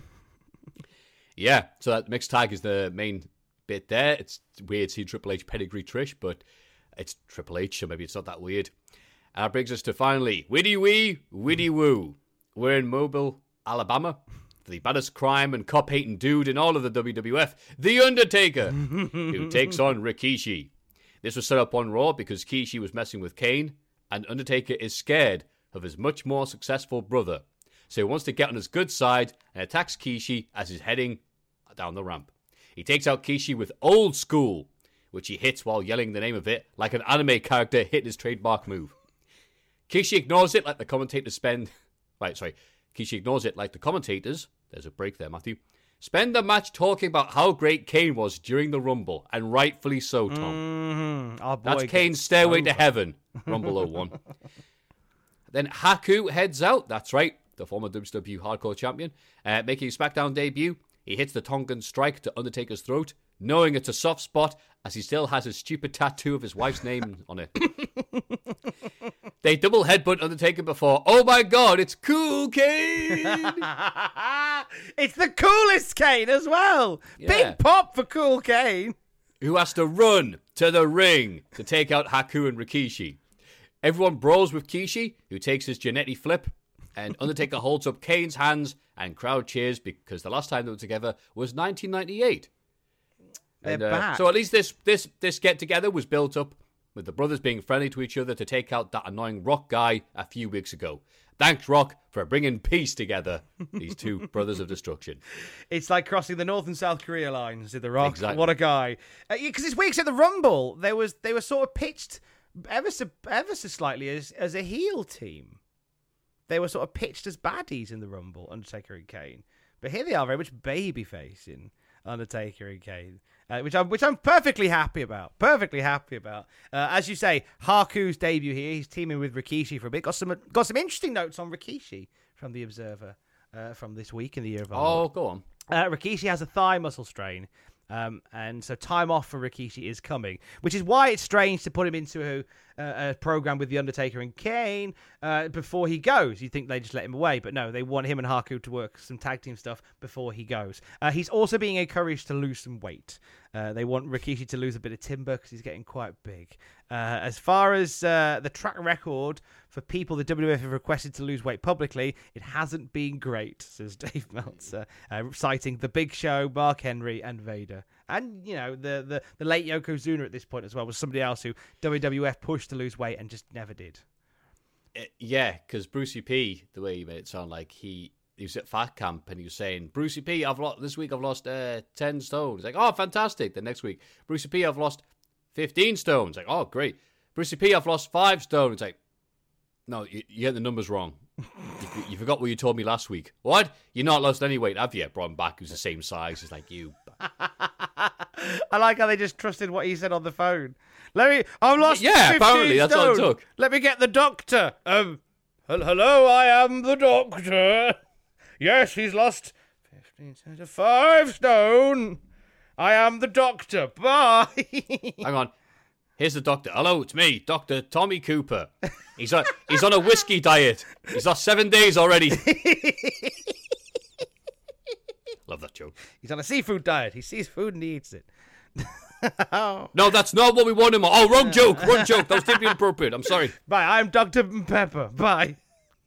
Yeah, so that mixed tag is the main bit there. It's weird seeing Triple H pedigree Trish, but it's Triple H, so maybe it's not that weird. And that brings us to finally, Widdy Wee, Widdy Woo. We're in Mobile, Alabama. The baddest crime and cop-hating dude in all of the W W F, The Undertaker, who takes on Rikishi. This was set up on Raw because Kishi was messing with Kane, and Undertaker is scared of his much more successful brother. So he wants to get on his good side and attacks Kishi as he's heading down the ramp. He takes out Kishi with Old School, which he hits while yelling the name of it like an anime character hitting his trademark move. Kishi ignores it like the commentators spend... Right, sorry. Kishi ignores it like the commentators... There's a break there, Matthew. Spend the match talking about how great Kane was during the Rumble, and rightfully so, Tom. Mm-hmm. Oh, boy, that's Kane's Stairway over. to Heaven, Rumble oh one. Then Haku heads out. That's right, the former W C W Hardcore Champion. Uh, making his SmackDown debut, he hits the Tongan strike to Undertaker's throat, knowing it's a soft spot as he still has his stupid tattoo of his wife's name on it. They double headbutt Undertaker before, oh my god, it's Cool Kane! It's the coolest Kane as well! Yeah. Big pop for Cool Kane! Who has to run to the ring to take out Haku and Rikishi. Everyone brawls with Kishi, who takes his Jannetty flip, and Undertaker holds up Kane's hands and crowd cheers because the last time they were together was nineteen ninety-eight. They're And, uh, back. so at least this this this get together was built up with the brothers being friendly to each other to take out that annoying Rock guy a few weeks ago. Thanks, Rock, for bringing peace together, these two brothers of destruction. It's like crossing the North and South Korea lines in The Rock. Exactly. What a guy. Because uh, this week's at the Rumble, there was they were sort of pitched ever so, ever so slightly as, as a heel team. They were sort of pitched as baddies in the Rumble, Undertaker and Kane. But here they are, very much baby-facing Undertaker and Kane, uh, which I'm which I'm perfectly happy about. Perfectly happy about. Uh, as you say, Haku's debut here. He's teaming with Rikishi for a bit. Got some got some interesting notes on Rikishi from the Observer uh, from this week in the year of our Oh, Lord. go on. Uh, Rikishi has a thigh muscle strain. Um, and so time off for Rikishi is coming, which is why it's strange to put him into a, a, a program with The Undertaker and Kane uh, before he goes. You'd think they just let him away, but no, they want him and Haku to work some tag team stuff before he goes. Uh, he's also being encouraged to lose some weight. Uh, they want Rikishi to lose a bit of timber because he's getting quite big. Uh, as far as uh, the track record for people the W W F have requested to lose weight publicly, it hasn't been great, says Dave Meltzer, uh, citing The Big Show, Mark Henry, and Vader. And, you know, the, the, the late Yokozuna at this point as well was somebody else who W W F pushed to lose weight and just never did. Uh, yeah, because Brucey P, the way he made it sound like he... He was at Fat Camp and he was saying, Brucey P, I've lost this week. I've lost uh, ten stone. He's like, oh, fantastic. The next week, Brucey P, I've lost fifteen stone. It's like, oh, great. Brucey P, I've lost five stone. It's like, no, you, you get the numbers wrong. you, you forgot what you told me last week. What? You're not lost any weight, have you? Brought him back. He was the same size. It's like you. I like how they just trusted what he said on the phone. Let me. I've lost. Yeah, apparently that's stone. all it took. Let me get the doctor. Um, hello, I am the doctor. Yes, he's lost fifteen to five stone. I am the doctor. Bye. Hang on. Here's the doctor. Hello, it's me, Doctor Tommy Cooper. He's on, he's on a whiskey diet. He's lost seven days already. Love that joke. He's on a seafood diet. He sees food and he eats it. No, that's not what we want him on. Oh, wrong joke. Wrong joke. That was deeply inappropriate. I'm sorry. Bye. I'm Doctor Pepper. Bye.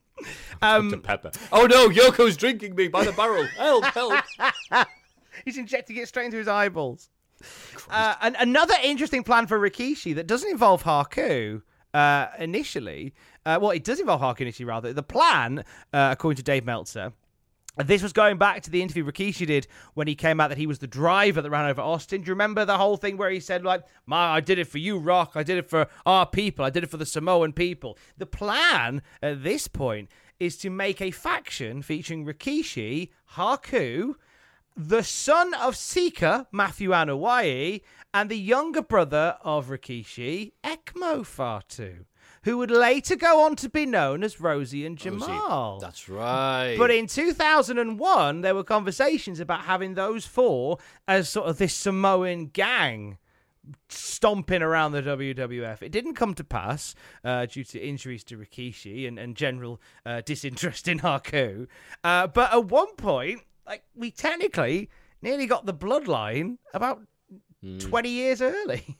Um, Doctor Pepper. Oh no, Yoko's drinking me by the barrel. Help, help. He's injecting it straight into his eyeballs. Uh, and another interesting plan for Rikishi that doesn't involve Haku uh, initially. Uh, well, it does involve Haku initially, rather. The plan, uh, according to Dave Meltzer, this was going back to the interview Rikishi did when he came out that he was the driver that ran over Austin. Do you remember the whole thing where he said, like, "My, I did it for you, Rock. I did it for our people. I did it for the Samoan people." The plan at this point is to make a faction featuring Rikishi, Haku, the son of Sika, Matthew Anoa'i, and the younger brother of Rikishi, Ekmo Fatu, who would later go on to be known as Rosie and Jamal. Rosie. That's right. But in two thousand one, there were conversations about having those four as sort of this Samoan gang stomping around the W W F. It didn't come to pass uh, due to injuries to Rikishi and, and general uh, disinterest in Haku. Uh, but at one point, like we technically nearly got the bloodline about mm. twenty years early.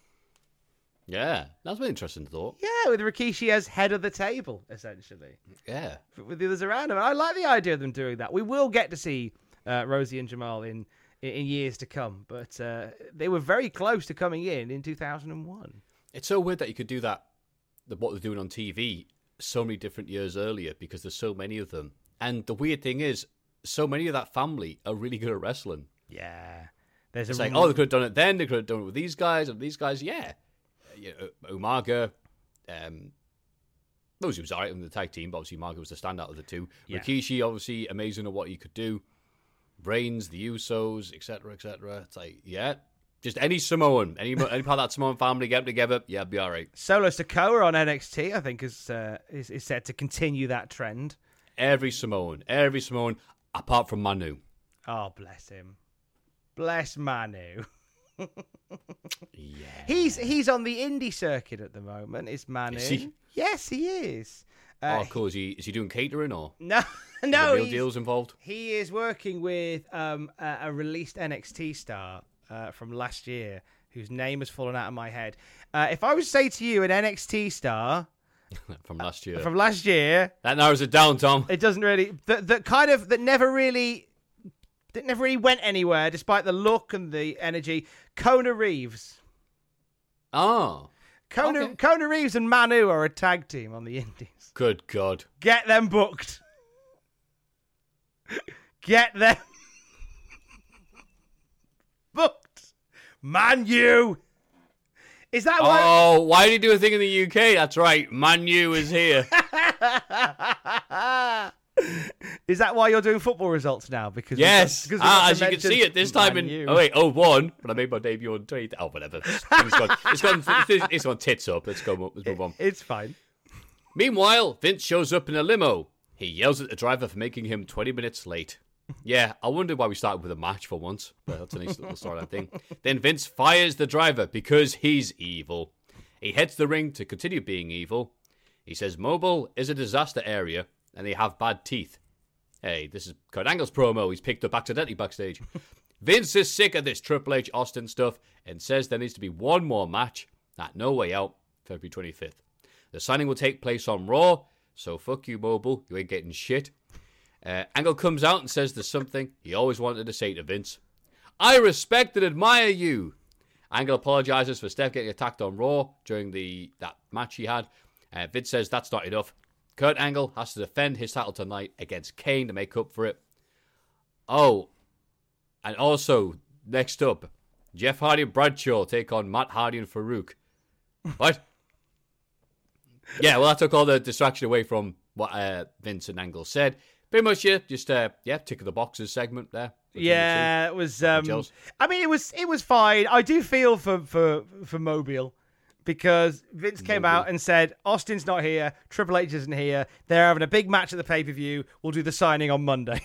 Yeah, that's an interesting thought. Yeah, with Rikishi as head of the table, essentially. Yeah. With the others around him. And I like the idea of them doing that. We will get to see uh, Rosie and Jamal in, in years to come, but uh, they were very close to coming in in two thousand one. It's so weird that you could do that, what they're doing on T V, so many different years earlier, because there's so many of them. And the weird thing is, so many of that family are really good at wrestling. Yeah. There's it's a like, oh, they could have done it then, they could have done it with these guys, and these guys, yeah. You know, Umaga, um, those who was alright in the tag team, but obviously Umaga was the standout of the two. Yeah. Rikishi, obviously, amazing at what he could do. Reigns, the Usos, et cetera, et cetera. It's like, yeah, just any Samoan, any any part of that Samoan family, get them together, yeah, be alright. Solo Sikoa on N X T, I think, is, uh, is is set to continue that trend. Every Samoan, every Samoan, apart from Manu. Oh, bless him. Bless Manu. Yeah. He's he's on the indie circuit at the moment. Is Manu? Is he? Yes, he is. Uh, oh, cool. Is he is he doing catering or no? No, real deals involved. He is working with um, a, a released N X T star uh, from last year, whose name has fallen out of my head. Uh, if I was to say to you an N X T star from last year, uh, from last year, that narrows it down, Tom. It doesn't really that that kind of that never really. That never really went anywhere, despite the look and the energy. Kona Reeves. Oh. Kona, Okay. Kona Reeves and Manu are a tag team on the Indies. Good God. Get them booked. Get them booked. Man, you. Is that why? Oh, why did he do a thing in the U K? That's right. Manu is here. Is that why you're doing football results now? Because we've Yes. got- because we've Ah, got as to you can see mention it this time Man in U. oh wait oh one, but I made my debut on twenty. Oh whatever. It's gone. It's gone. It's, it's gone tits up. Let's go. Let's move on. It's fine. Meanwhile, Vince shows up in a limo. He yells at the driver for making him twenty minutes late. Yeah, I wondered why we started with a match for once, but that's a nice little storyline thing. Then Vince fires the driver because he's evil. He heads the ring to continue being evil. He says Mobile is a disaster area and they have bad teeth. Hey, this is Kurt Angle's promo. He's picked up accidentally backstage. Vince is sick of this Triple H Austin stuff and says there needs to be one more match at No Way Out, February twenty-fifth. The signing will take place on Raw, so fuck you, Mobile. You ain't getting shit. Uh, Angle comes out and says there's something he always wanted to say to Vince. I respect and admire you. Angle apologizes for Steph getting attacked on Raw during the that match he had. Uh, Vince says that's not enough. Kurt Angle has to defend his title tonight against Kane to make up for it. Oh, and also, next up, Jeff Hardy and Bradshaw take on Matt Hardy and Farouk. What? Yeah, well, that took all the distraction away from what uh, Vince and Angle said. Pretty much, yeah, just uh, yeah, tick of the boxes segment there. Yeah, it was. Um, Gels. I mean, it was. It was fine. I do feel for for for Mobile because Vince came Mobile. out and said Austin's not here, Triple H isn't here. They're having a big match at the pay per view. We'll do the signing on Monday.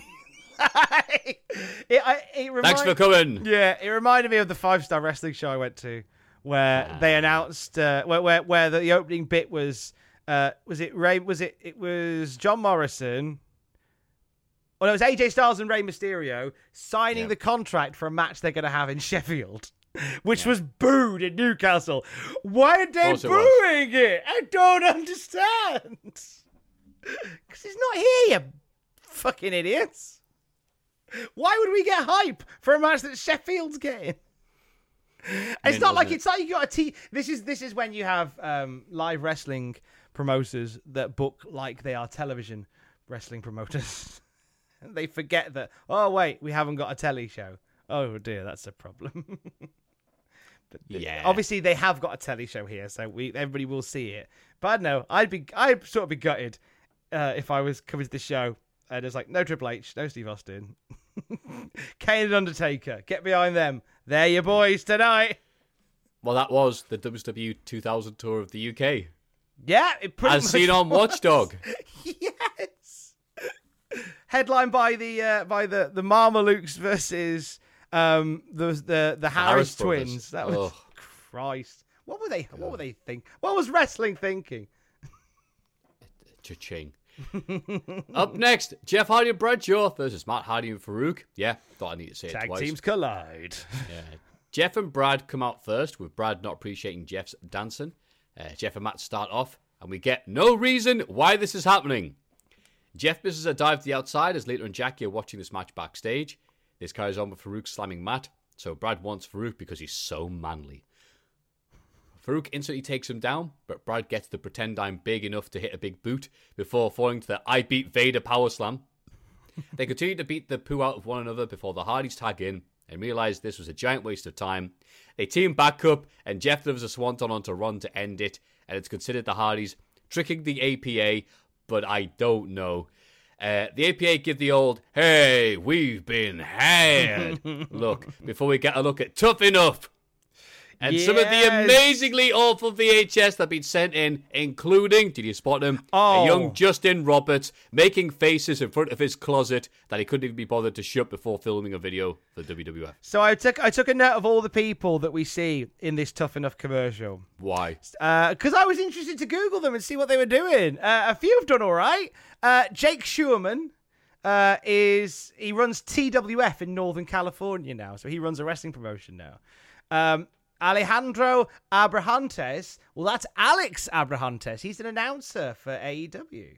it, I, it remind, Thanks for coming. Yeah, it reminded me of the five star wrestling show I went to, where Ah. they announced uh, where where where the, the opening bit was. Uh, was it Ray? Was it? It was John Morrison. Well, it was A J Styles and Rey Mysterio signing Yeah. the contract for a match they're going to have in Sheffield, which was booed in Newcastle. Why are they Of course it was. booing it? I don't understand. Because he's not here, you fucking idiots. Why would we get hype for a match that Sheffield's getting? It's mean, not like wasn't it? it's like you got a t. This is this is when you have um, live wrestling promoters that book like they are television wrestling promoters. They forget that. Oh wait, we haven't got a telly show. Oh dear, that's a problem. But th- Yeah. obviously they have got a telly show here, so we everybody will see it. But I don't know. I'd be I'd sort of be gutted uh, if I was coming to the show and it's like no Triple H, no Steve Austin, Kane and Undertaker. Get behind them. They're your boys tonight. Well, that was the W C W two thousand tour of the U K. Yeah, it pretty As much seen on was. Watchdog. Yes. Headlined by the uh, by the the Marmalukes versus um the the the Harris, Harris brothers. twins. That was Ugh. Christ. What were they? What were they think? What was wrestling thinking? Cha-ching. Up next, Jeff Hardy and Bradshaw versus Matt Hardy and Farouk. Yeah, thought I need to say it Tag twice. teams collide. Yeah. Jeff and Brad come out first, with Brad not appreciating Jeff's dancing. Uh, Jeff and Matt start off, and we get no reason why this is happening. Jeff misses a dive to the outside as Lita and Jackie are watching this match backstage. This carries on with Farouk slamming Matt, so Brad wants Farouk because he's so manly. Farouk instantly takes him down, but Brad gets the pretend I'm big enough to hit a big boot before falling to the I beat Vader power slam. They continue to beat the poo out of one another before the Hardys tag in and realize this was a giant waste of time. They team back up and Jeff delivers a swanton onto Ron to end it, and it's considered the Hardys tricking the A P A, but I don't know. Uh, the A P A give the old, hey, we've been had look before we get a look at Tough Enough. And some of the Yes. amazingly awful V H S that have been sent in, including, did you spot him? Oh. A young Justin Roberts making faces in front of his closet that he couldn't even be bothered to shut before filming a video for W W F. So I took I took a note of all the people that we see in this Tough Enough commercial. Why? Because I was interested to Google them and see what they were doing. Uh, a few have done all right. Uh, Jake Schuerman uh, is he runs T W F in Northern California now, so he runs a wrestling promotion now. Um, Alejandro Abrahantes, well, that's Alex Abrahantes. He's an announcer for A E W.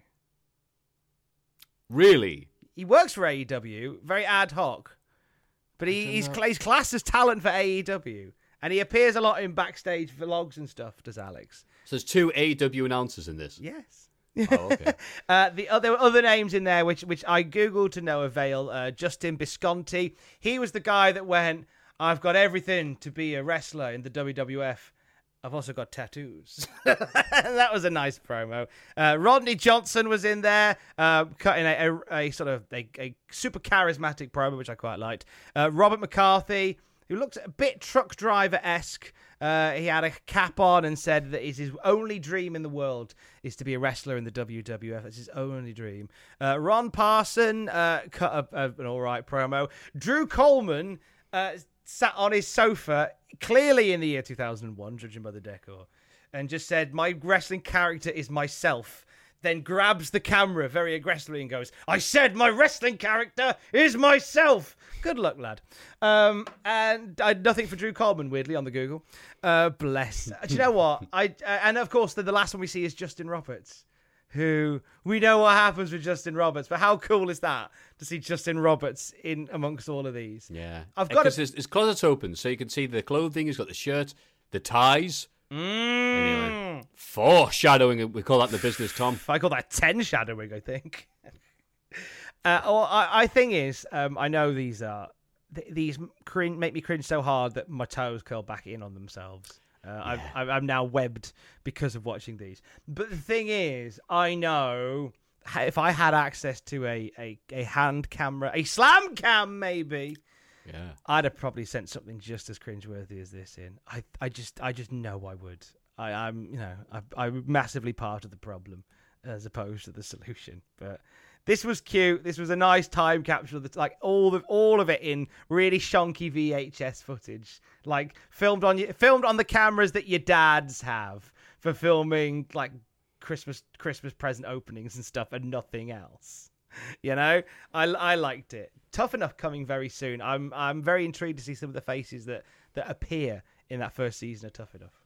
Really? He works for A E W, very ad hoc, but he, he's, cl- he's classed as talent for A E W. And he appears a lot in backstage vlogs and stuff, does Alex. So there's two A E W announcers in this? Yes. Oh, okay. uh, the uh, there were other names in there which which I googled to no avail. Uh, Justin Visconti. He was the guy that went, I've got everything to be a wrestler in the W W F. I've also got tattoos. That was a nice promo. Uh, Rodney Johnson was in there, uh, cutting a, a, a sort of a, a super charismatic promo, which I quite liked. Uh, Robert McCarthy, who looks a bit truck driver-esque. Uh, he had a cap on and said that his only dream in the world is to be a wrestler in the W W F. That's his only dream. Uh, Ron Parson uh, cut up an all right promo. Drew Coleman uh, sat on his sofa, clearly in the year two thousand one, judging by the decor, and just said, my wrestling character is myself. Then grabs the camera very aggressively and goes, I said my wrestling character is myself. Good luck, lad. Um, and I had nothing for Drew Coleman, weirdly, on the Google. Uh, bless. Do you know what? I uh, And, of course, the, the last one we see is Justin Roberts, who we know what happens with Justin Roberts. But how cool is that to see Justin Roberts in amongst all of these? Yeah. I've got Because his, his closet's open, so you can see the clothing. He's got the shirt, the ties. Mm. Anyway, foreshadowing, we call that in the business, Tom. I call that ten shadowing, I think. uh, well, I, I thing is, um, I know these are th- these cringe, make me cringe so hard that my toes curl back in on themselves. Uh, yeah. I've, I'm now webbed because of watching these. But the thing is, I know if I had access to a, a, a hand camera, a slam cam maybe, yeah, I'd have probably sent something just as cringeworthy as this in. I, I just, I just know I would. I, I'm, you know, I, I'm massively part of the problem as opposed to the solution. But this was cute. This was a nice time capsule of the, like all of all of it in really shonky V H S footage, like filmed on filmed on the cameras that your dads have for filming like Christmas Christmas present openings and stuff, and nothing else. You know, I, I liked it. Tough Enough coming very soon. I'm I'm very intrigued to see some of the faces that, that appear in that first season of Tough Enough.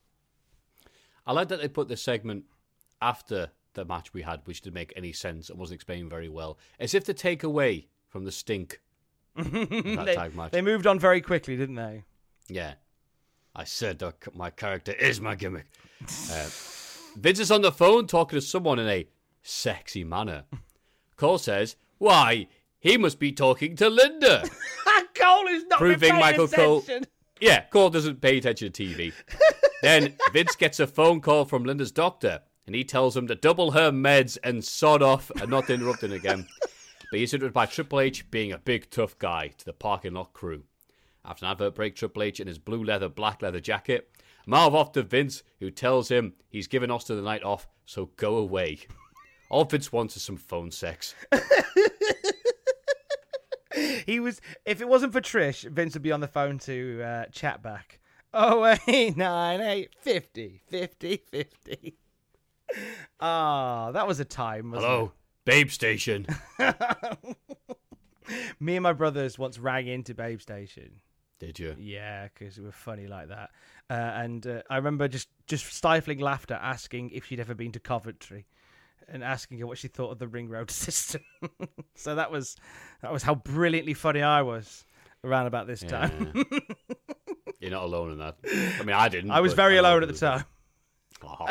I like that they put this segment after the match we had, which didn't make any sense and wasn't explained very well, as if to take away from the stink of that they, tag match. They moved on very quickly, didn't they? Yeah. I said that my character is my gimmick. Uh, Vince is on the phone talking to someone in a sexy manner. Cole says, why, he must be talking to Linda. Cole is not proving Michael attention. Cole. Yeah, Cole doesn't pay attention to T V. Then Vince gets a phone call from Linda's doctor, and he tells him to double her meds and sod off and not interrupt him again. But he's interrupted by Triple H being a big tough guy to the parking lot crew. After an advert break, Triple H in his blue leather, black leather jacket mouth off to Vince, who tells him he's given Austin the night off, so go away. All Vince wants is some phone sex. He was, if it wasn't for Trish, Vince would be on the phone to uh, chat back. Oh, eight, nine, eight, fifty, fifty, fifty. Ah, that was a time, wasn't Hello, Babe Station. it? Me and my brothers once rang into Babe Station. Did you? Yeah, because we were funny like that. Uh, and uh, I remember just, just stifling laughter, asking if she'd ever been to Coventry, and asking her what she thought of the Ring Road system. So that was that was how brilliantly funny I was around about this Yeah. time. You're not alone in that. I mean, I didn't. I was but very I know alone at it the was- time. Oh.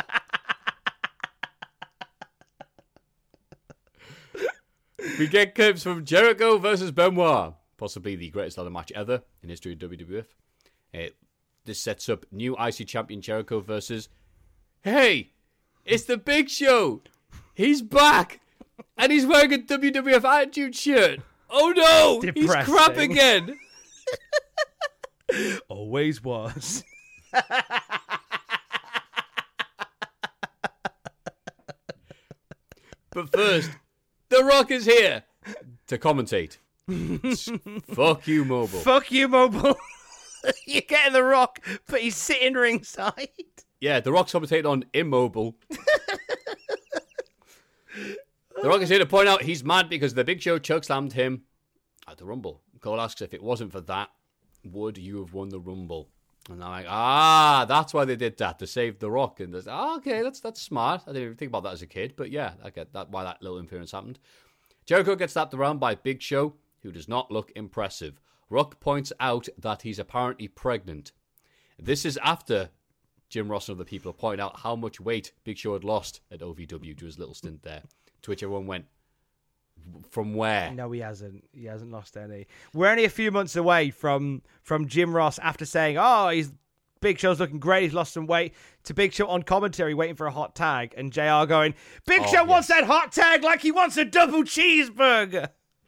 We get clips from Jericho versus Benoit, possibly the greatest ladder match ever in history of W W F. Uh, this sets up new I C champion Jericho versus, hey, it's the Big Show. He's back, and he's wearing a W W F Attitude shirt. Oh no, he's Depressing. crap again. Always was. But first, The Rock is here to commentate. Fuck you, Mobile. Fuck you, Mobile. You're getting the Rock, but he's sitting ringside. Yeah, The Rock's commentating on Immobile. The Rock is here to point out he's mad because the Big Show chokeslammed him at the Rumble. Cole asks if it wasn't for that, would you have won the Rumble? And I'm like, ah, that's why they did that, to save The Rock. And there's, oh, okay, that's that's smart. I didn't even think about that as a kid, but yeah, I get that why that little interference happened. Jericho gets slapped around by Big Show, who does not look impressive. Rock points out that he's apparently pregnant. This is after Jim Ross and other people pointed out how much weight Big Show had lost at O V W to his little stint there. To which everyone went, from where? No, he hasn't. He hasn't lost any. We're only a few months away from from Jim Ross after saying, oh, he's Big Show's looking great, he's lost some weight, to Big Show on commentary waiting for a hot tag, and J R going, Big oh, Show yes. wants that hot tag like he wants a double cheeseburger.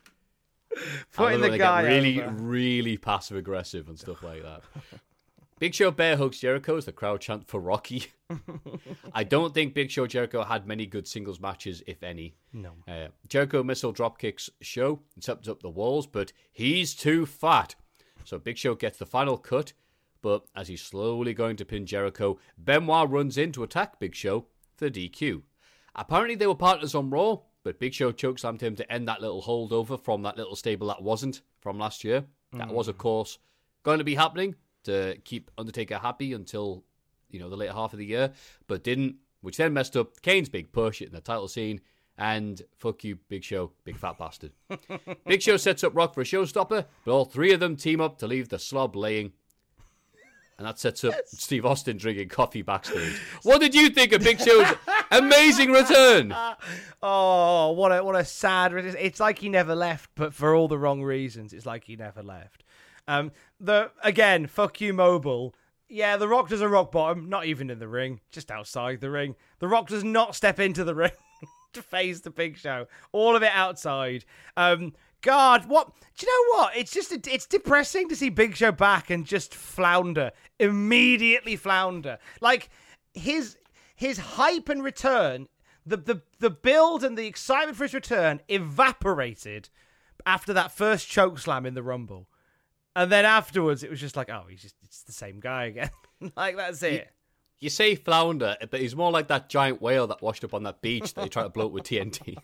Putting the guy really, over. really passive aggressive and stuff like that. Big Show bear hugs Jericho as the crowd chant for Rocky. I don't think Big Show Jericho had many good singles matches, if any. No. Uh, Jericho missile drop kicks Show and steps up the walls, but he's too fat. So Big Show gets the final cut, but as he's slowly going to pin Jericho, Benoit runs in to attack Big Show for D Q. Apparently they were partners on Raw, but Big Show chokeslammed him to end that little holdover from that little stable that wasn't from last year. Mm. That was, of course, going to be happening to keep Undertaker happy until, you know, the later half of the year, but didn't, which then messed up Kane's big push in the title scene, and fuck you, Big Show, big fat bastard. Big Show sets up Rock for a showstopper, but all three of them team up to leave the slob laying. And that sets up yes. Steve Austin drinking coffee backstage. What did you think of Big Show's amazing return? Oh, what a what a sad... It's like he never left, but for all the wrong reasons. It's like he never left. Um, the Again, fuck you, Mobile. Yeah, The Rock does a rock bottom, not even in the ring, just outside the ring. The Rock does not step into the ring to face the Big Show. All of it outside. Um... God, what? Do you know what? It's just, it's depressing to see Big Show back and just flounder. Immediately flounder. Like, his his hype and return, the, the, the build and the excitement for his return evaporated after that first chokeslam in the Rumble. And then afterwards, it was just like, oh, he's just, it's the same guy again. Like, that's it. You, you say flounder, but he's more like that giant whale that washed up on that beach that they tried to blow up with T N T.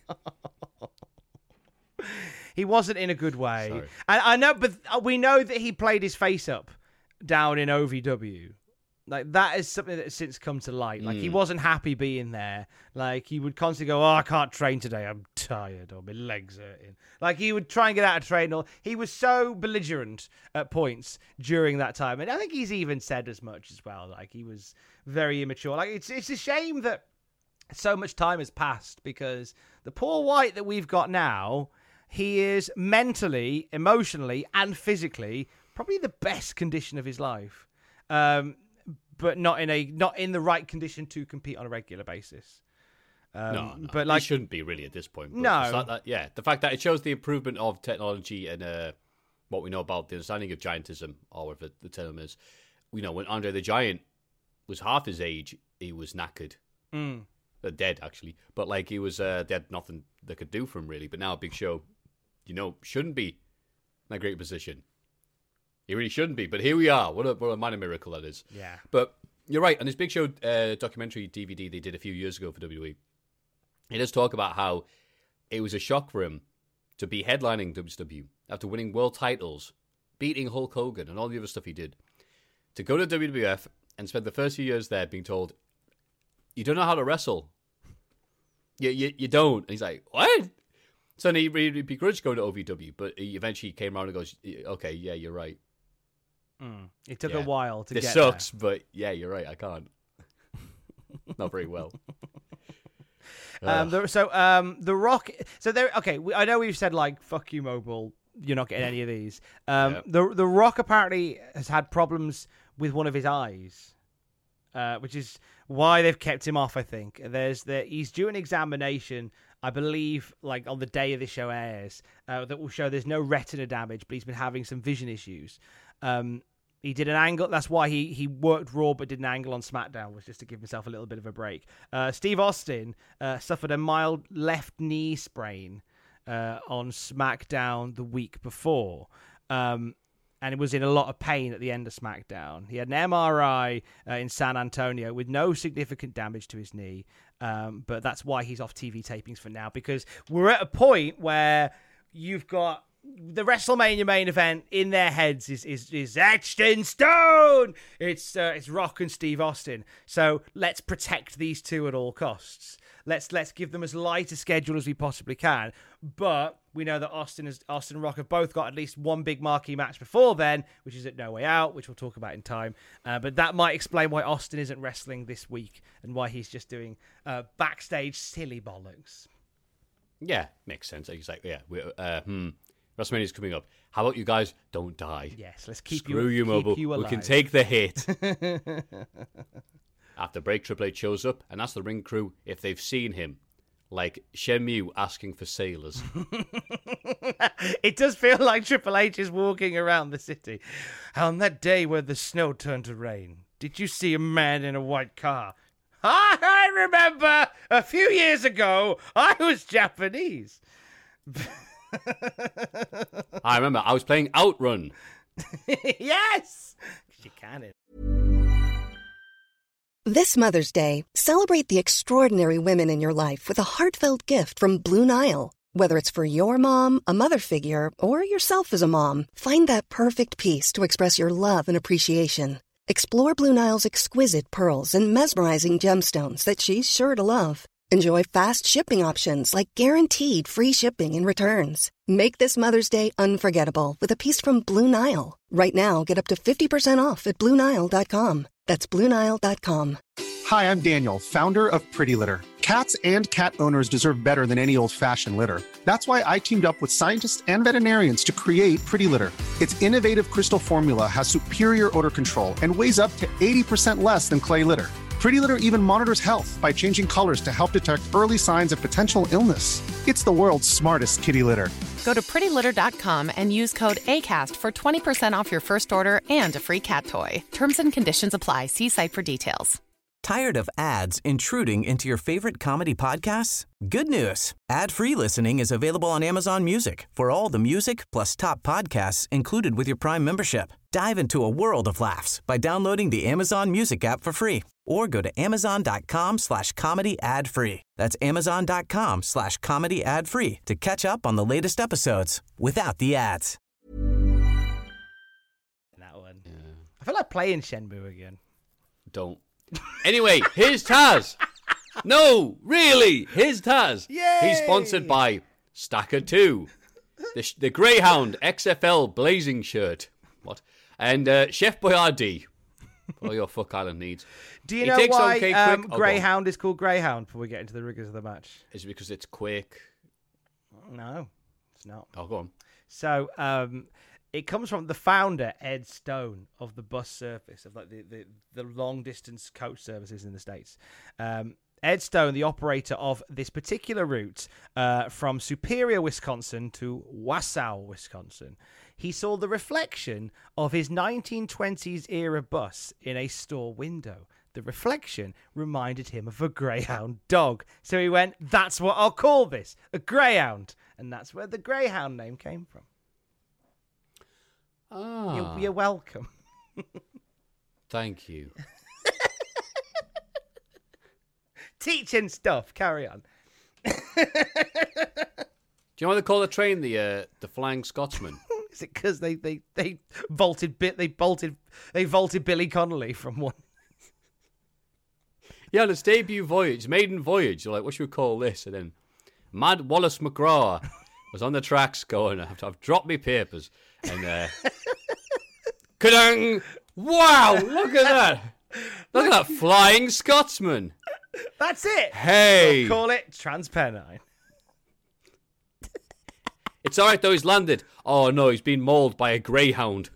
He wasn't in a good way. Sorry. And I know, but we know that he played his face up down in O V W. Like, that is something that has since come to light. Like, mm. he wasn't happy being there. Like, he would constantly go, oh, I can't train today. I'm tired. Or my legs hurting. Like, he would try and get out of training. He was so belligerent at points during that time. And I think he's even said as much as well. Like, he was very immature. Like, it's it's a shame that so much time has passed, because the Paul White that we've got now, he is mentally, emotionally, and physically probably the best condition of his life, um, but not in a not in the right condition to compete on a regular basis. Um, no, no, but like, he shouldn't be really at this point. But no, it's like that, yeah, the fact that it shows the improvement of technology and uh, what we know about the understanding of giantism, or whatever the term is. You know, when Andre the Giant was half his age, he was knackered. Mm. They're dead, actually. But, like, he was, uh, they had nothing they could do for him, really. But now Big Show, you know, shouldn't be in a great position. He really shouldn't be. But here we are. What a, what a minor miracle that is. Yeah. But you're right. On this Big Show uh, documentary D V D they did a few years ago for W W E, it does talk about how it was a shock for him to be headlining W C W after winning world titles, beating Hulk Hogan and all the other stuff he did, to go to W W F and spend the first few years there being told, you don't know how to wrestle. You you, you don't. And he's like, what? So he really begrudged going to O V W, but he eventually came around and goes, okay, yeah, you're right. Mm. It took yeah. a while to this get sucks, there. But yeah, you're right, I can't. Not very well. um, the, so um, the Rock. So there. Okay, we, I know we've said like "fuck you, Mobile." You're not getting any of these. Um, yeah. The the Rock apparently has had problems with one of his eyes, uh, which is why they've kept him off. I think there's the he's due an examination, I believe, like on the day of the show airs, uh, that will show there's no retina damage, but he's been having some vision issues. Um, he did an angle. That's why he, he worked Raw, but did an angle on SmackDown, was just to give himself a little bit of a break. Uh, Steve Austin uh, suffered a mild left knee sprain uh, on SmackDown the week before. Um, and he was in a lot of pain at the end of SmackDown. He had an M R I uh, in San Antonio with no significant damage to his knee. Um, but that's why he's off T V tapings for now, because we're at a point where you've got the WrestleMania main event in their heads is is, is etched in stone. It's uh, it's Rock and Steve Austin. So let's protect these two at all costs. Let's let's give them as light a schedule as we possibly can. But We know that Austin and Austin and Rock have both got at least one big marquee match before then, which is at No Way Out, which we'll talk about in time. Uh, but that might explain why Austin isn't wrestling this week and why he's just doing uh, backstage silly bollocks. Yeah, makes sense. Exactly. Yeah. We, uh, hmm. WrestleMania's coming up. How about you guys don't die? Yes, let's keep Screw you, you, keep Mobile. you alive. We can take the hit. After break, Triple H shows up and asks the ring crew if they've seen him. Like Shenmue asking for sailors. It does feel like Triple H is walking around the city. On that day where the snow turned to rain, did you see a man in a white car? I remember a few years ago, I was Japanese. I remember I was playing Outrun. Yes! You can it. This Mother's Day, celebrate the extraordinary women in your life with a heartfelt gift from Blue Nile. Whether it's for your mom, a mother figure, or yourself as a mom, find that perfect piece to express your love and appreciation. Explore Blue Nile's exquisite pearls and mesmerizing gemstones that she's sure to love. Enjoy fast shipping options like guaranteed free shipping and returns. Make this Mother's Day unforgettable with a piece from Blue Nile. Right now, get up to fifty percent off at Blue Nile dot com. That's Blue Nile dot com. Hi, I'm Daniel, founder of Pretty Litter. Cats and cat owners deserve better than any old-fashioned litter. That's why I teamed up with scientists and veterinarians to create Pretty Litter. Its innovative crystal formula has superior odor control and weighs up to eighty percent less than clay litter. Pretty Litter even monitors health by changing colors to help detect early signs of potential illness. It's the world's smartest kitty litter. Go to pretty litter dot com and use code ACAST for twenty percent off your first order and a free cat toy. Terms and conditions apply. See site for details. Tired of ads intruding into your favorite comedy podcasts? Good news. Ad-free listening is available on Amazon Music for all the music plus top podcasts included with your Prime membership. Dive into a world of laughs by downloading the Amazon Music app for free or go to amazon.com slash comedy ad free. That's amazon.com slash comedy ad free to catch up on the latest episodes without the ads. That one. Yeah. I feel like playing Shenmue again. Don't. Anyway, here's Taz. No, really, here's Taz. Yay! He's sponsored by Stacker two, the, the Greyhound X F L blazing shirt. What? And uh, Chef Boyardee. All your Fuck Island needs. Do you He know takes why on K um, Quick. Oh, Greyhound is called Greyhound before we get into the rigors of the match? Is it because it's quick? No, it's not. Oh, go on. So um, it comes from the founder, Ed Stone, of the bus service, of like the, the, the long-distance coach services in the States. Um, Ed Stone, the operator of this particular route uh, from Superior, Wisconsin to Wausau, Wisconsin. He saw the reflection of his nineteen twenties era bus in a store window. The reflection reminded him of a greyhound dog. So he went, that's what I'll call this, a greyhound. And that's where the greyhound name came from. Ah. You're, you're welcome. Thank you. Teaching stuff. Carry on. Do you know what they call the train? The uh, the Flying Scotsman. Is it because they, they, they vaulted bit they bolted they vaulted Billy Connolly from one? Yeah, on its debut voyage, maiden voyage. You're like, what should we call this? And then Mad Wallace McGraw was on the tracks going, I've, I've dropped me papers. And uh, ka-dang! Wow, look at that. Look at that Flying Scotsman. That's it. Hey. We'll call it Transpennine. It's all right, though. He's landed. Oh, no, he's been mauled by a greyhound.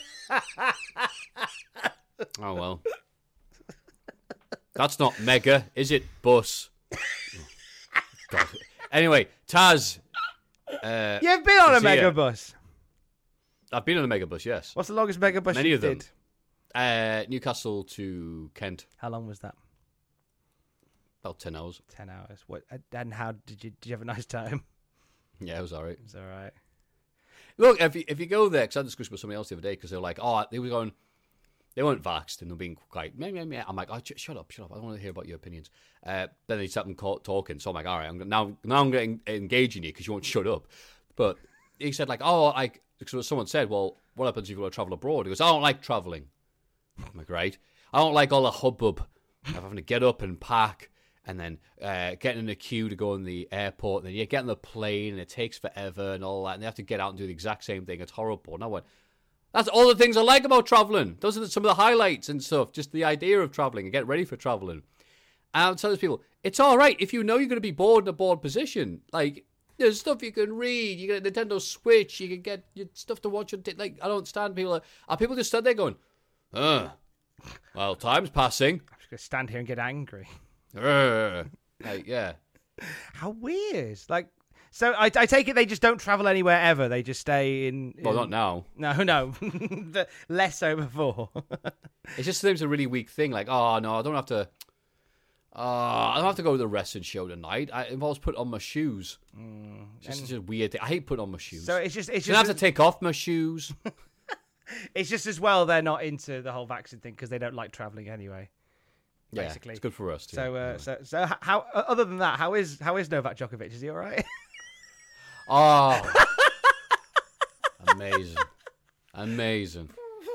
Oh, well. That's not mega, is it, bus? God. Anyway, Taz. Uh, You've been on a here. megabus. I've been on a megabus, yes. What's the longest megabus Many you of them. did? Uh, Newcastle to Kent. How long was that? About ten hours. Ten hours. What? And how did you? Did you have a nice time? Yeah, it was all right. It was all right. Look, if you, if you go there, because I had a discussion with somebody else the other day, because they're like, oh, they were going, they weren't vaxxed, and they're being quite, meh, meh, meh. I'm like, oh, sh- shut up, shut up. I don't want to hear about your opinions. Uh, then they sat and caught talking, so I'm like, all right, I'm, now, now I'm getting engaging you because you won't shut up. But he said, like, oh, like, because someone said, well, what happens if you want to travel abroad? He goes, I don't like traveling. I'm like, right. I don't like all the hubbub of having to get up and pack and then uh, getting in a queue to go in the airport, and then you get on the plane, and it takes forever and all that, and they have to get out and do the exact same thing. It's horrible. And I went, that's all the things I like about traveling. Those are some of the highlights and stuff, just the idea of traveling and get ready for traveling. And I'm telling people, it's all right if you know you're going to be bored in a bored position. Like, there's stuff you can read. You get a Nintendo Switch. You can get your stuff to watch. Like, I don't understand people. Are, are people just stood there going, uh, well, time's passing. I'm just going to stand here and get angry. Uh, like, yeah. How weird. Like, so I, I take it they just don't travel anywhere ever. They just stay in... in... Well, not now. No, no. Less so before. It just seems a really weak thing. Like, oh, no, I don't have to... Uh, I don't have to go to the wrestling show tonight. I, it involves putting on my shoes. Mm, it's just, just a weird thing. I hate putting on my shoes. So it's just... It's just I have to take off my shoes. It's just as well they're not into the whole vaccine thing because they don't like travelling anyway. Yeah, basically. It's good for us, too. So, uh, anyway. so, so how, other than that, how is how is Novak Djokovic? Is he all right? Oh. Amazing. Amazing.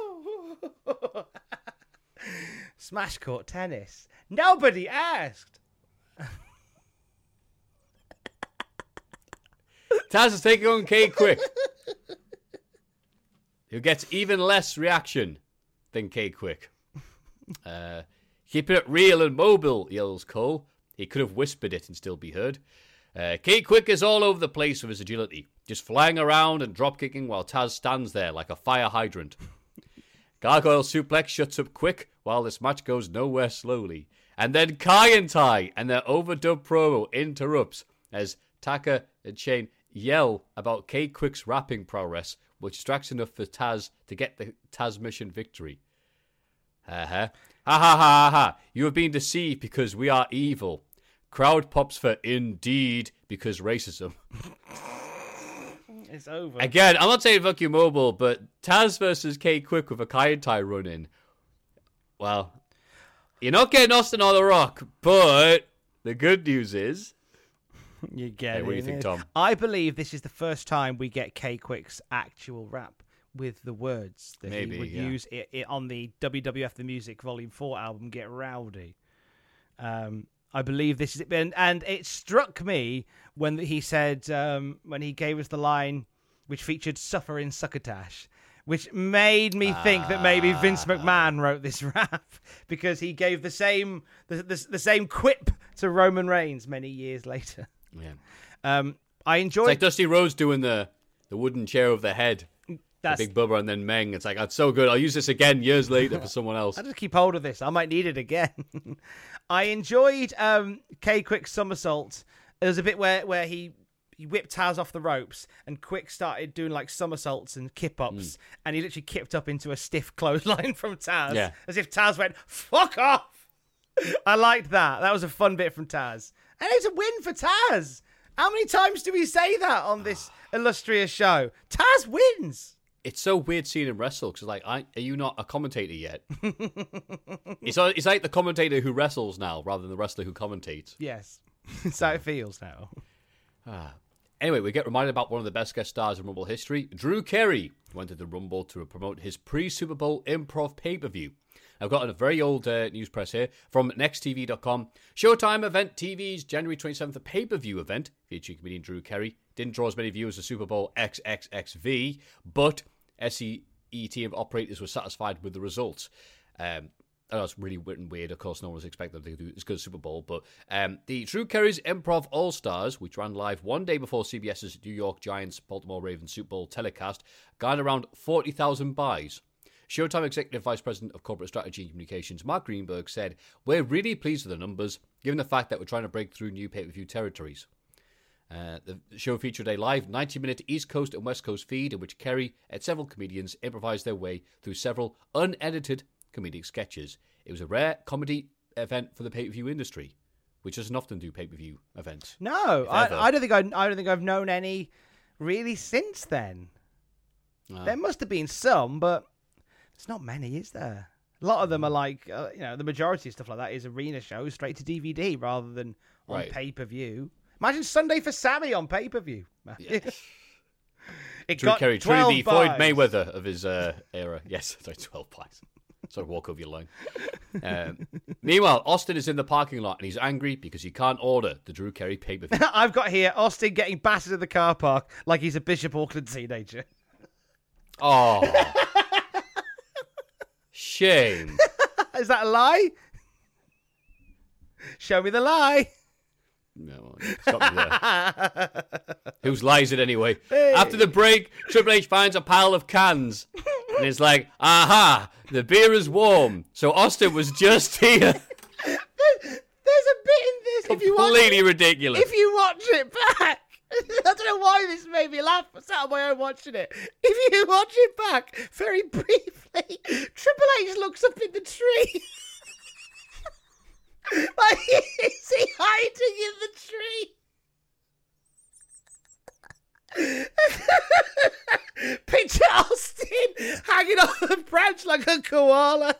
Smash court tennis. Nobody asked. Taz is taking on K-Quick, who gets even less reaction than K-Quick. Uh, keeping it real and mobile, yells Cole. He could have whispered it and still be heard. Uh, K-Quick is all over the place with his agility, just flying around and drop-kicking while Taz stands there like a fire hydrant. Gargoyle suplex shuts up quick while this match goes nowhere slowly. And then Kai and Tai and their overdub promo interrupts as Taka and Shane yell about K-Quick's rapping prowess, which distracts enough for Taz to get the Taz mission victory. Uh-huh. Ha ha ha ha ha. You have been deceived because we are evil. Crowd pops for indeed because racism. It's over. Again, I'm not saying fuck you mobile, but Taz versus K-Quick with a Kai and Tai run in. Well, you're not getting Austin on the Rock, but the good news is... You get hey, it. What do you think, Tom? I believe this is the first time we get K-Quick's actual rap with the words that Maybe, he would yeah. use it, it on the W W F The Music Volume four album, Get Rowdy. Um, I believe this is it. And, and it struck me when he said, um, when he gave us the line which featured Suffer in Succotash, which made me think that maybe Vince McMahon wrote this rap because he gave the same the, the, the same quip to Roman Reigns many years later. Yeah. Um, I enjoyed... It's like Dusty Rhodes doing the, the wooden chair over the head. That's... The Big Bubba and then Meng. It's like, that's so good. I'll use this again years later for someone else. I'll just keep hold of this. I might need it again. I enjoyed um, K-Quick's somersault. There was a bit where, where he, he whipped Taz off the ropes and Quick started doing like somersaults and kip-ups. Mm. And he literally kipped up into a stiff clothesline from Taz. Yeah. As if Taz went, fuck off! I liked that. That was a fun bit from Taz. And it's a win for Taz. How many times do we say that on this illustrious show? Taz wins. It's so weird seeing him wrestle because, like, I, are you not a commentator yet? it's, it's like the commentator who wrestles now rather than the wrestler who commentates. Yes. That's how it feels now. Ah. Anyway, we get reminded about one of the best guest stars in Rumble history, Drew Carey, who entered the Rumble to promote his pre-Super Bowl improv pay-per-view. I've got a very old uh, news press here from next T V dot com. Showtime Event T V's January twenty-seventh pay-per-view event featuring comedian Drew Carey didn't draw as many viewers as Super Bowl X X X V, but S E E team operators were satisfied with the results. Um, I know it's really weird. Of course, no one was expecting them to do as good as Super Bowl, but um, the Drew Carey's Improv All-Stars, which ran live one day before C B S's New York Giants Baltimore Ravens Super Bowl telecast, garnered around forty thousand buys. Showtime Executive Vice President of Corporate Strategy and Communications, Mark Greenberg, said, "We're really pleased with the numbers, given the fact that we're trying to break through new pay-per-view territories." Uh, the show featured a live ninety-minute East Coast and West Coast feed in which Carey and several comedians improvised their way through several unedited comedic sketches. It was a rare comedy event for the pay-per-view industry, which doesn't often do pay-per-view events. No, I, I don't think I, I don't think I've known any really since then. Uh, there must have been some, but there's not many, is there? A lot of them are like, uh, you know, the majority of stuff like that is arena shows straight to D V D rather than on right. pay-per-view. Imagine Sunday for Sammy on pay-per-view. Yeah. It Drew got Carey, truly the Floyd Mayweather of his uh, era. Yes, sorry, twelve buys. Sort of walk over your line. Um, meanwhile, Austin is in the parking lot and he's angry because he can't order the Drew Carey pay-per-view. I've got here Austin getting battered in the car park like he's a Bishop Auckland teenager. Oh. Shame. Is that a lie? Show me the lie. No, stop me there. Whose lie is it anyway? Hey. After the break, Triple H finds a pile of cans. And it's like, aha, the beer is warm. So Austin was just here. There's a bit in this. Completely if you watch it, ridiculous. If you watch it back, I don't know why this made me laugh. I sat on my own watching it. If you watch it back, very briefly, Triple H looks up in the tree. Like, is he hiding in the tree? Picture Austin hanging off a branch like a koala.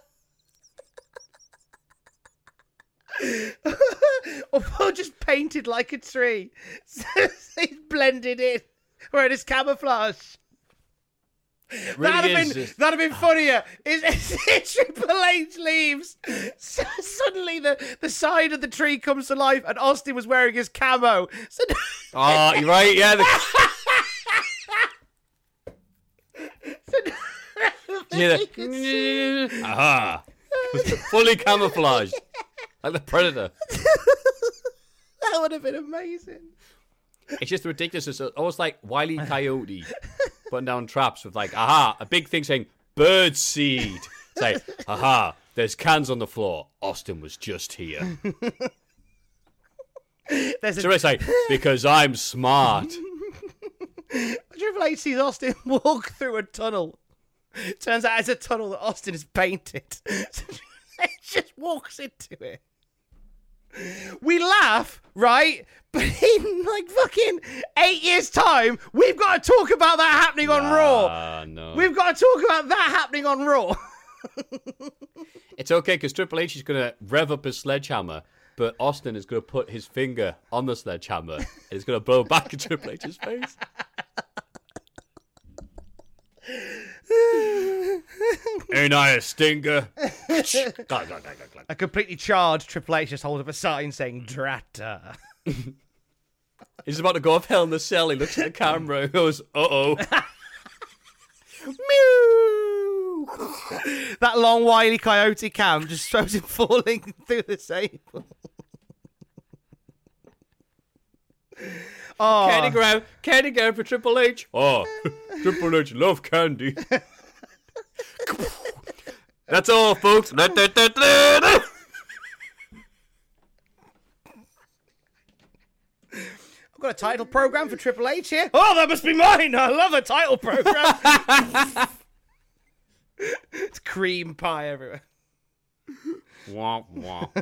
Or just painted like a tree. So he's blended in. Wearing his camouflage. Really that'd, have been, just... that'd have been funnier. Is, is, is Triple H leaves. So suddenly the, the side of the tree comes to life and Austin was wearing his camo. So... Oh, you're right, yeah. The... so yeah, the... Aha. Fully camouflaged. Like the Predator. That would have been amazing. It's just ridiculous. It's almost like Wile E. Coyote putting down traps with like, aha, a big thing saying bird seed. It's like, aha, there's cans on the floor. Austin was just here. There's a... So it's like, because I'm smart. Triple H sees Austin walk through a tunnel. Turns out it's a tunnel that Austin has painted. So Triple H just walks into it. We laugh, right? But in like fucking eight years' time, we've got to talk about that happening on nah, Raw. No. We've got to talk about that happening on Raw. It's okay because Triple H is going to rev up his sledgehammer, but Austin is going to put his finger on the sledgehammer and it's going to blow back in Triple H's face. Ain't I a stinker? A completely charred Triple H just holds up a sign saying Drata. He's about to go off Hell in the Cell. He looks at the camera and goes, uh-oh. Mew! That long Wile E. Coyote cam just shows him falling through the table. Oh. Candy grab, candy grab for Triple H. Oh, Triple H love candy. That's all, folks. I've got a title program for Triple H here. Oh, that must be mine. I love a title program. It's cream pie everywhere. Womp womp.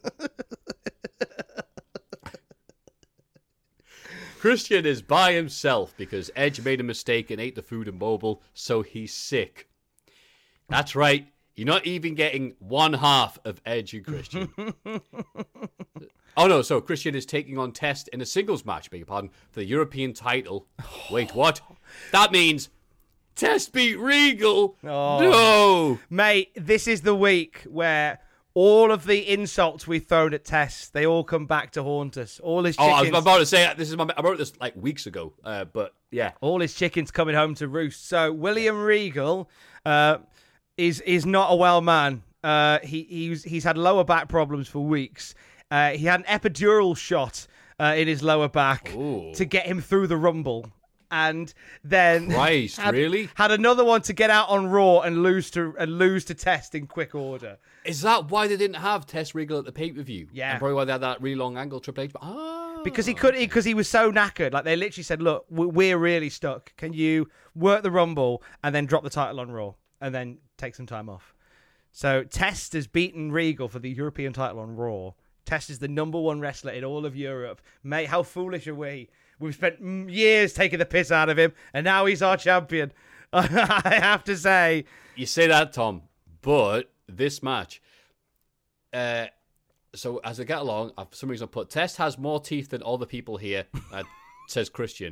Christian is by himself because Edge made a mistake and ate the food in Mobile, so he's sick. That's right. You're not even getting one half of Edge and Christian. Oh, no. So Christian is taking on Test in a singles match, beg your pardon, for the European title. Wait, what? That means Test beat Regal. Oh. No. Mate, this is the week where all of the insults we've thrown at Test, they all come back to haunt us. All his chickens... Oh, I was about to say, this is my, I wrote this like weeks ago, uh, but yeah. All his chickens coming home to roost. So William Regal uh, is is not a well man. Uh, he he's, he's had lower back problems for weeks. Uh, he had an epidural shot uh, in his lower back Ooh. to get him through the Rumble. And then Christ, had, really? had another one to get out on Raw and lose to and lose to Test in quick order. Is that why they didn't have Test Regal at the pay-per-view? Yeah. And probably why they had that really long angle Triple H. Ah. Because he could, because he was so knackered. Like, they literally said, look, we're really stuck. Can you work the Rumble and then drop the title on Raw and then take some time off? So Test has beaten Regal for the European title on Raw. Test is the number one wrestler in all of Europe. Mate, how foolish are we? We've spent years taking the piss out of him, and now he's our champion. I have to say. You say that, Tom, but this match, uh, so as I get along, for some reason I put, Test has more teeth than all the people here, uh, says Christian.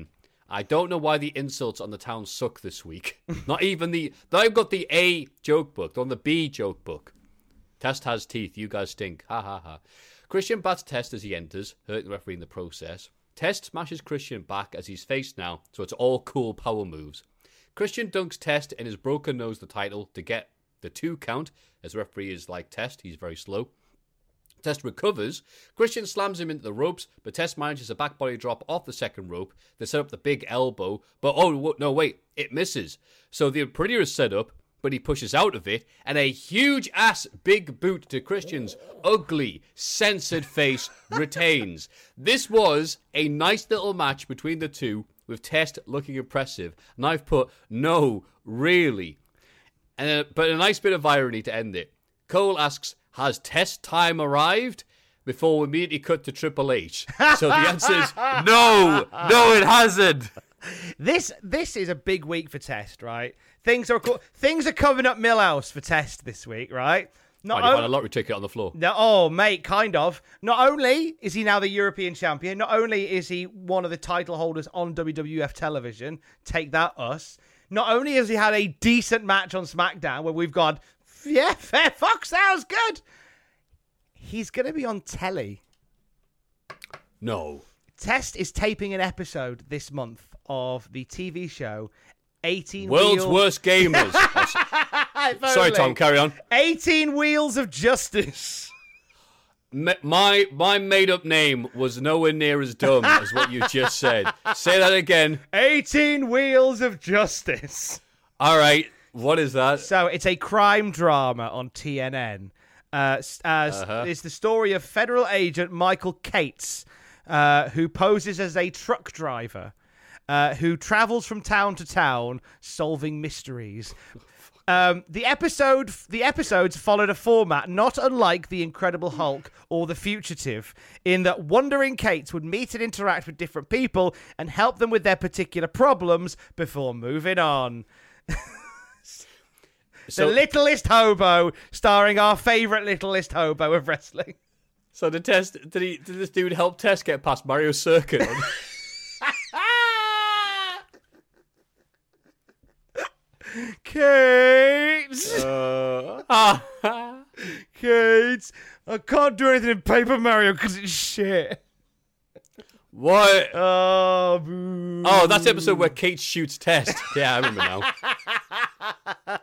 I don't know why the insults on the town suck this week. Not even the... They've got the A joke book. They're on the B joke book. Test has teeth. You guys stink. Ha ha ha. Christian bats Test as he enters, hurting the referee in the process. Test smashes Christian back as he's faced now, so it's all cool power moves. Christian dunks Test in his broken nose the title to get the two count, as the referee is like Test. He's very slow. Test recovers. Christian slams him into the ropes, but Test manages a back body drop off the second rope. They set up the big elbow, but oh, no, wait, it misses. So the prettier is set up, but he pushes out of it, and a huge-ass big boot to Christian's ugly, censored face retains. This was a nice little match between the two, with Test looking impressive. And I've put, no, really. And uh, but a nice bit of irony to end it. Cole asks, has Test time arrived? Before we immediately cut to Triple H. So the answer is, no, no, it hasn't. This this is a big week for Test, right? Things are co- things are coming up Millhouse for Test this week, right? Not oh, you o- find a lottery ticket on the floor. No, oh, mate, kind of. Not only is he now the European champion, not only is he one of the title holders on W W F television, take that, us. Not only has he had a decent match on SmackDown where we've gone, yeah, fair Fox, that was good. He's going to be on telly. No. Test is taping an episode this month of the T V show eighteen World's Wheel... Worst Gamers. Sorry, Tom, carry on. eighteen Wheels of Justice. My my made-up name was nowhere near as dumb as what you just said. Say that again. eighteen Wheels of Justice. All right. What is that? So it's a crime drama on T N N. Uh, as uh-huh. It's the story of federal agent Michael Cates, uh, who poses as a truck driver, uh, who travels from town to town solving mysteries. Um, the episode, the episodes followed a format not unlike The Incredible Hulk or The Fugitive, in that wandering Cates would meet and interact with different people and help them with their particular problems before moving on. So, the Littlest Hobo, starring our favourite Littlest Hobo of wrestling. So did Test? Did he? Did this dude help Test get past Mario Circuit? Kate! Uh, Kate! I can't do anything in Paper Mario because it's shit. What? Oh, boo. Oh, that's the episode where Kate shoots Test. Yeah, I remember now.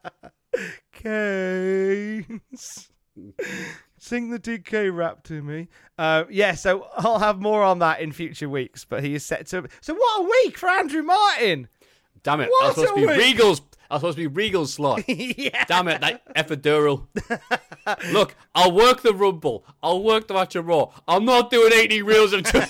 Kate. Sing the D K rap to me. Uh, yeah, so I'll have more on that in future weeks, but he is set to... So what a week for Andrew Martin! Damn it, What I was supposed a to be week. Regal's. I was supposed to be Regal's slot. Yeah. Damn it, that epidural. Look, I'll work the Rumble. I'll work the match of Raw. I'm not doing eighty reels of just.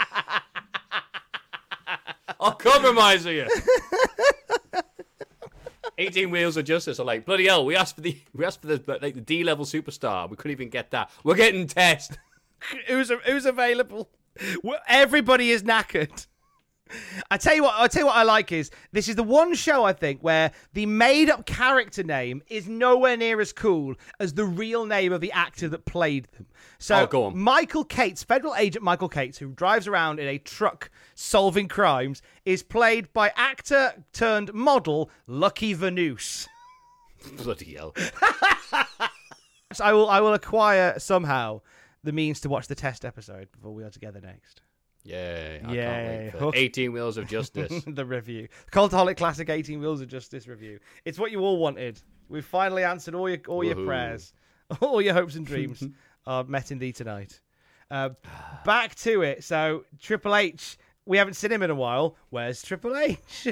I'll compromise with you. eighteen Wheels of Justice are like, bloody hell, we asked for the we asked for the like the D level superstar. We couldn't even get that. We're getting Test. Who's who's available? Well, everybody is knackered. I tell you what, I tell you what I like is this is the one show I think where the made-up character name is nowhere near as cool as the real name of the actor that played them. So oh, go on. Michael Cates, federal agent Michael Cates, who drives around in a truck solving crimes, is played by actor turned model Lucky Vanous. Bloody hell! So I will, I will acquire somehow the means to watch the Test episode before we are together next. Yay, I Yay. can't wait for eighteen Wheels of Justice. The review. Cultaholic Classic eighteen Wheels of Justice review. It's what you all wanted. We've finally answered all your all your Woohoo. prayers. All your hopes and dreams are met in thee tonight. Uh, back to it. So, Triple H, we haven't seen him in a while. Where's Triple H?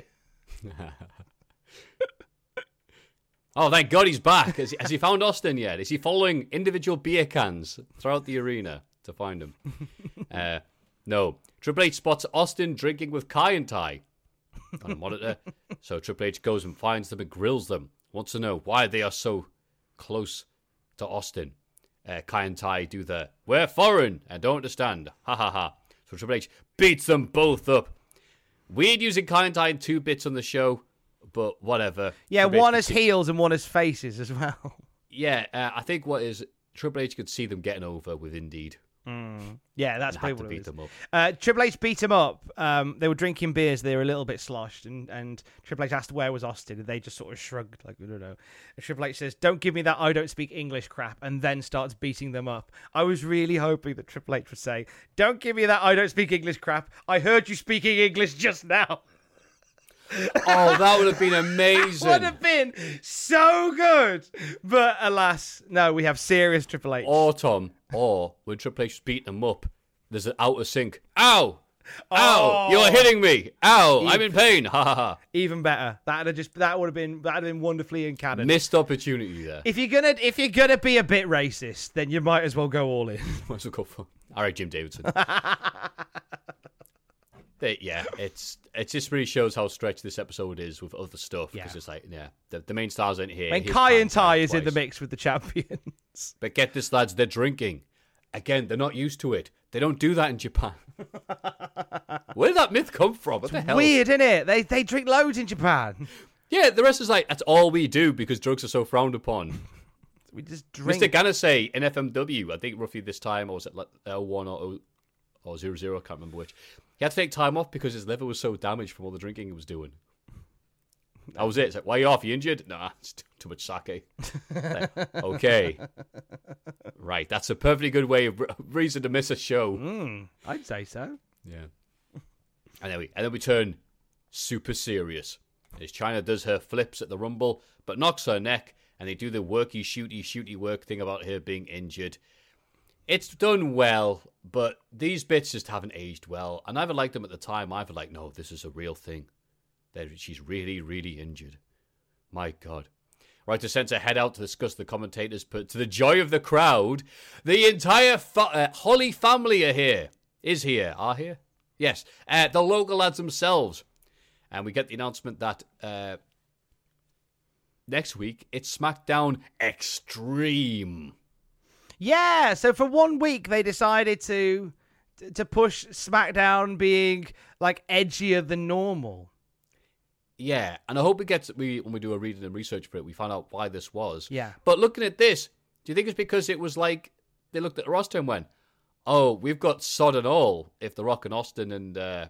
Oh, thank God he's back. Has he, has he found Austin yet? Is he following individual beer cans throughout the arena to find him? uh, no. Triple H spots Austin drinking with Kai and Tai on a monitor. So Triple H goes and finds them and grills them. Wants to know why they are so close to Austin. Uh, Kai and Tai do the, we're foreign and don't understand. Ha ha ha. So Triple H beats them both up. Weird using Kai and Tai in two bits on the show, but whatever. Yeah, Triple one H as could see- heels and one as faces as well. Yeah, uh, I think what is Triple H could see them getting over with Indeed, Mm. Yeah, that's and had probably to what beat it them is. up. Uh, Triple H beat him up. Um, they were drinking beers. They were a little bit sloshed, and, and Triple H asked where was Austin, and they just sort of shrugged, like, I don't know. And Triple H says, "Don't give me that I don't speak English crap," and then starts beating them up. I was really hoping that Triple H would say, "Don't give me that I don't speak English crap. I heard you speaking English just now." Oh, that would have been amazing. Would have been so good. But alas, no, we have serious Triple H. Or, Tom, or when Triple H is beating them up, there's an out of sync. Ow! Ow! Oh. You're hitting me! Ow! Even, I'm in pain! Ha ha ha! Even better. That'd have just that would have been that'd have been wonderfully in canon. Missed opportunity there. If you're gonna if you're gonna be a bit racist, then you might as well go all in. Might as well go for all right, Jim Davidson. They, yeah, it's it just really shows how stretched this episode is with other stuff. Yeah. Because it's like, yeah, the, the main stars aren't here. When His Kai and fans Ty aren't is in the twice. mix with the champions. But get this, lads, they're drinking. Again, they're not used to it. They don't do that in Japan. Where did that myth come from? What the hell? Weird, isn't it? They they drink loads in Japan. Yeah, the rest is like, that's all we do because drugs are so frowned upon. We just drink. Mister Ganasay in F M W, I think roughly this time, or was it L one or or zero zero, I can't remember which. He had to take time off because his liver was so damaged from all the drinking he was doing. That was it. It's like, why are you off? You injured? Nah, it's too, too much sake. Like, okay. Right, that's a perfectly good way of reason to miss a show. Mm, I'd say so. Yeah. And then we and then we turn super serious as China does her flips at the Rumble, but knocks her neck, and they do the worky, shooty, shooty work thing about her being injured. It's done well, but these bits just haven't aged well. And I either liked them at the time, either like, no, this is a real thing. That she's really, really injured. My God. Right, to censor head out to discuss the commentators, but to the joy of the crowd, the entire fa- uh, Holly family are here. Is here. Are here? Yes. Uh, the local lads themselves. And we get the announcement that uh, next week it's SmackDown Extreme. Yeah, so for one week they decided to to push SmackDown being like edgier than normal. Yeah, and I hope it gets we when we do a reading and research for it, we find out why this was. Yeah. But looking at this, do you think it's because it was like they looked at the roster and went, "Oh, we've got sod and all if The Rock and Austin and uh,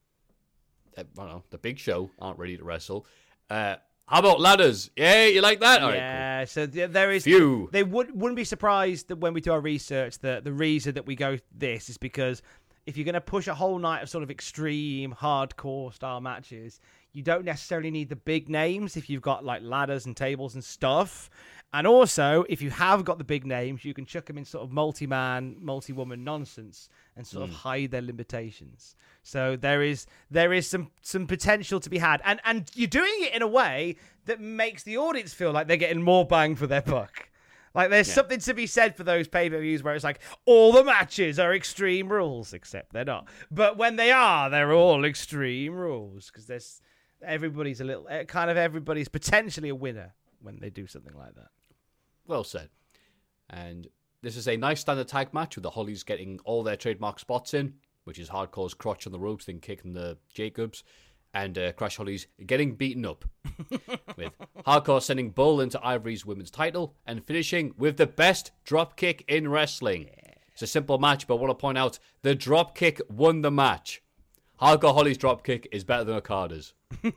I don't know, the Big Show aren't ready to wrestle. Uh, how about ladders? Yeah, you like that? All yeah, right, cool. so th- there is. Phew. They would wouldn't be surprised that when we do our research that the reason that we go this is because if you're going to push a whole night of sort of extreme hardcore style matches, you don't necessarily need the big names if you've got like ladders and tables and stuff. And also, if you have got the big names, you can chuck them in sort of multi-man, multi-woman nonsense and sort mm. of hide their limitations. So there is there is some some potential to be had. And and you're doing it in a way that makes the audience feel like they're getting more bang for their buck. Like there's yeah. something to be said for those pay-per-views where it's like all the matches are extreme rules, except they're not. But when they are, they're all extreme rules because there's everybody's a little kind of everybody's potentially a winner when they do something like that. Well said. And this is a nice standard tag match with the Hollies getting all their trademark spots in, which is Hardcore's crotch on the ropes, then kicking the Jacobs, and uh, Crash Hollies getting beaten up. With Hardcore sending Bull into Ivory's women's title and finishing with the best drop kick in wrestling. Yeah. It's a simple match, but I want to point out the drop kick won the match. Hardcore Holly's drop kick is better than Okada's.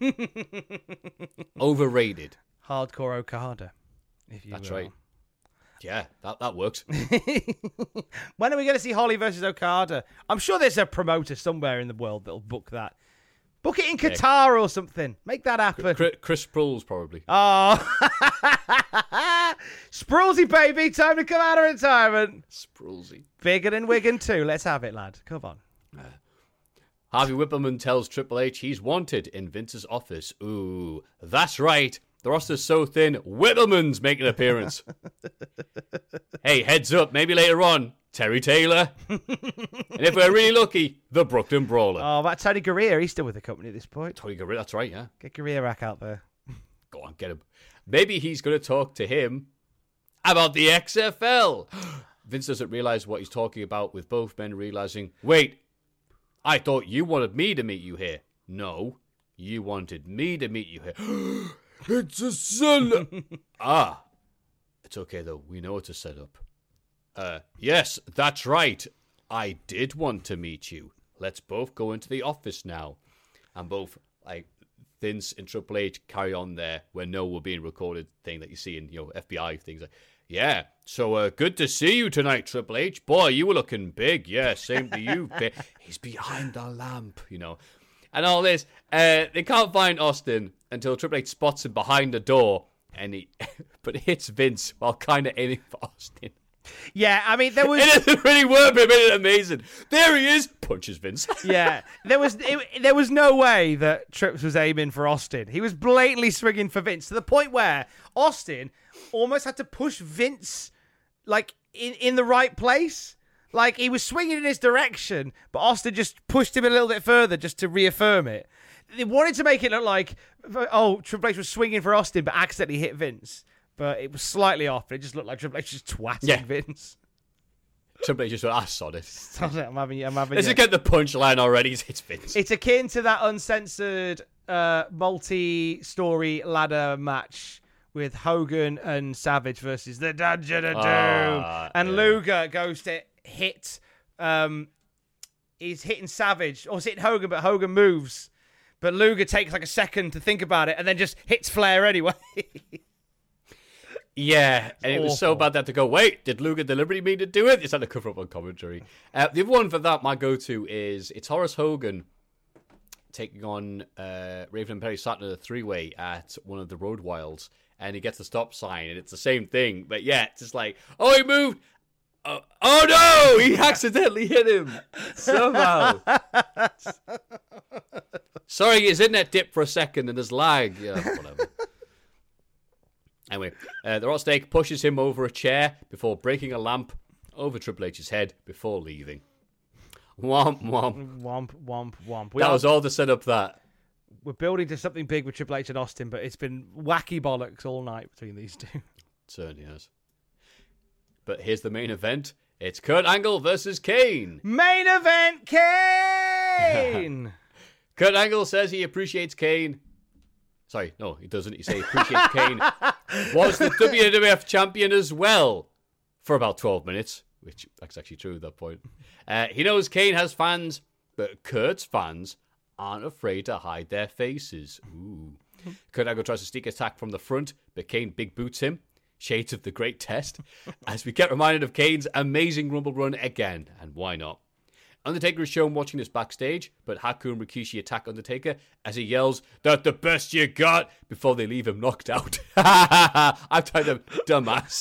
Overrated. Hardcore Okada. If you That's will. right. Yeah, that, that works. When are we going to see Holly versus Okada? I'm sure there's a promoter somewhere in the world that'll book that. Book it in Qatar yeah. or something. Make that happen. Chris, Chris Sproul's probably. Oh. Sproulsy, baby. Time to come out of retirement. Sproulsy. Bigger than Wigan too. Let's have it, lad. Come on. Uh, Harvey Whippleman tells Triple H he's wanted in Vince's office. Ooh, that's right. The roster's so thin, Whippleman's making an appearance. Hey, heads up, maybe later on, Terry Taylor. And if we're really lucky, the Brooklyn Brawler. Oh, that Tony Gurria, he's still with the company at this point. Tony Gurria, that's right, yeah. Get Gurria back out there. Go on, get him. Maybe he's going to talk to him about the X F L. Vince doesn't realize what he's talking about, with both men realizing, wait, I thought you wanted me to meet you here. No, you wanted me to meet you here. It's a setup. Ah, it's okay though. We know it's a setup. Uh, yes, that's right. I did want to meet you. Let's both go into the office now. And both, like, Vince and Triple H carry on there where no were being recorded thing that you see in, you know, F B I things. Like, yeah, so uh, good to see you tonight, Triple H. Boy, you were looking big. Yeah, same to you. He's behind the lamp, you know. And all this. Uh, they can't find Austin until Triple H spots him behind the door. and he But it hits Vince while kind of aiming for Austin. Yeah, I mean, there was... It doesn't really work, but it made it amazing. There he is! Punches Vince. Yeah, there was it, there was no way that Trips was aiming for Austin. He was blatantly swinging for Vince, to the point where Austin almost had to push Vince, like, in, in the right place. Like, he was swinging in his direction, but Austin just pushed him a little bit further just to reaffirm it. They wanted to make it look like, oh, Triple H was swinging for Austin, but accidentally hit Vince. But it was slightly off. It just looked like Triple H just twatting yeah. Vince. Triple H just went, I sod it. Sod it. I'm having you. I'm having Let's you. just get the punchline already. It's Vince. It's akin to that uncensored uh, multi-story ladder match with Hogan and Savage versus the Dungeon of Doom. Uh, and yeah. Luger goes to hit. Um, he's hitting Savage. Or he's hitting Hogan, but Hogan moves. But Luger takes like a second to think about it and then just hits Flair anyway. Yeah, and it was so bad that to go, wait, did Luger deliberately mean to do it? It's had to cover up on commentary. Uh, the other one for that, my go-to, is it's Horace Hogan taking on uh, Raven and Perry Saturn in a three-way at one of the Road Wilds, and he gets the stop sign, and it's the same thing. But yeah, it's just like, oh, he moved. Oh, oh no, he accidentally hit him somehow. Sorry, his internet dipped for a second, and there's lag. Yeah, whatever. Anyway, uh, the Raw Steak pushes him over a chair before breaking a lamp over Triple H's head before leaving. Womp, womp. Womp, womp, womp. We that are, was all to set up that. We're building to something big with Triple H and Austin, but it's been wacky bollocks all night between these two. It certainly has. But here's the main event. It's Kurt Angle versus Kane. Main event, Kane! Kurt Angle says he appreciates Kane. Sorry, no, he doesn't. He says he appreciates Kane. Was the W W F champion as well for about twelve minutes, which that's actually true at that point. Uh, he knows Kane has fans, but Kurt's fans aren't afraid to hide their faces. Ooh. Kurt Angle tries to sneak attack from the front, but Kane big boots him. Shades of the Great Test. As we get reminded of Kane's amazing Rumble run again, and why not? Undertaker is shown watching this backstage, but Haku and Rikishi attack Undertaker as he yells, "That's the best you got," before they leave him knocked out. I've told them, dumbass.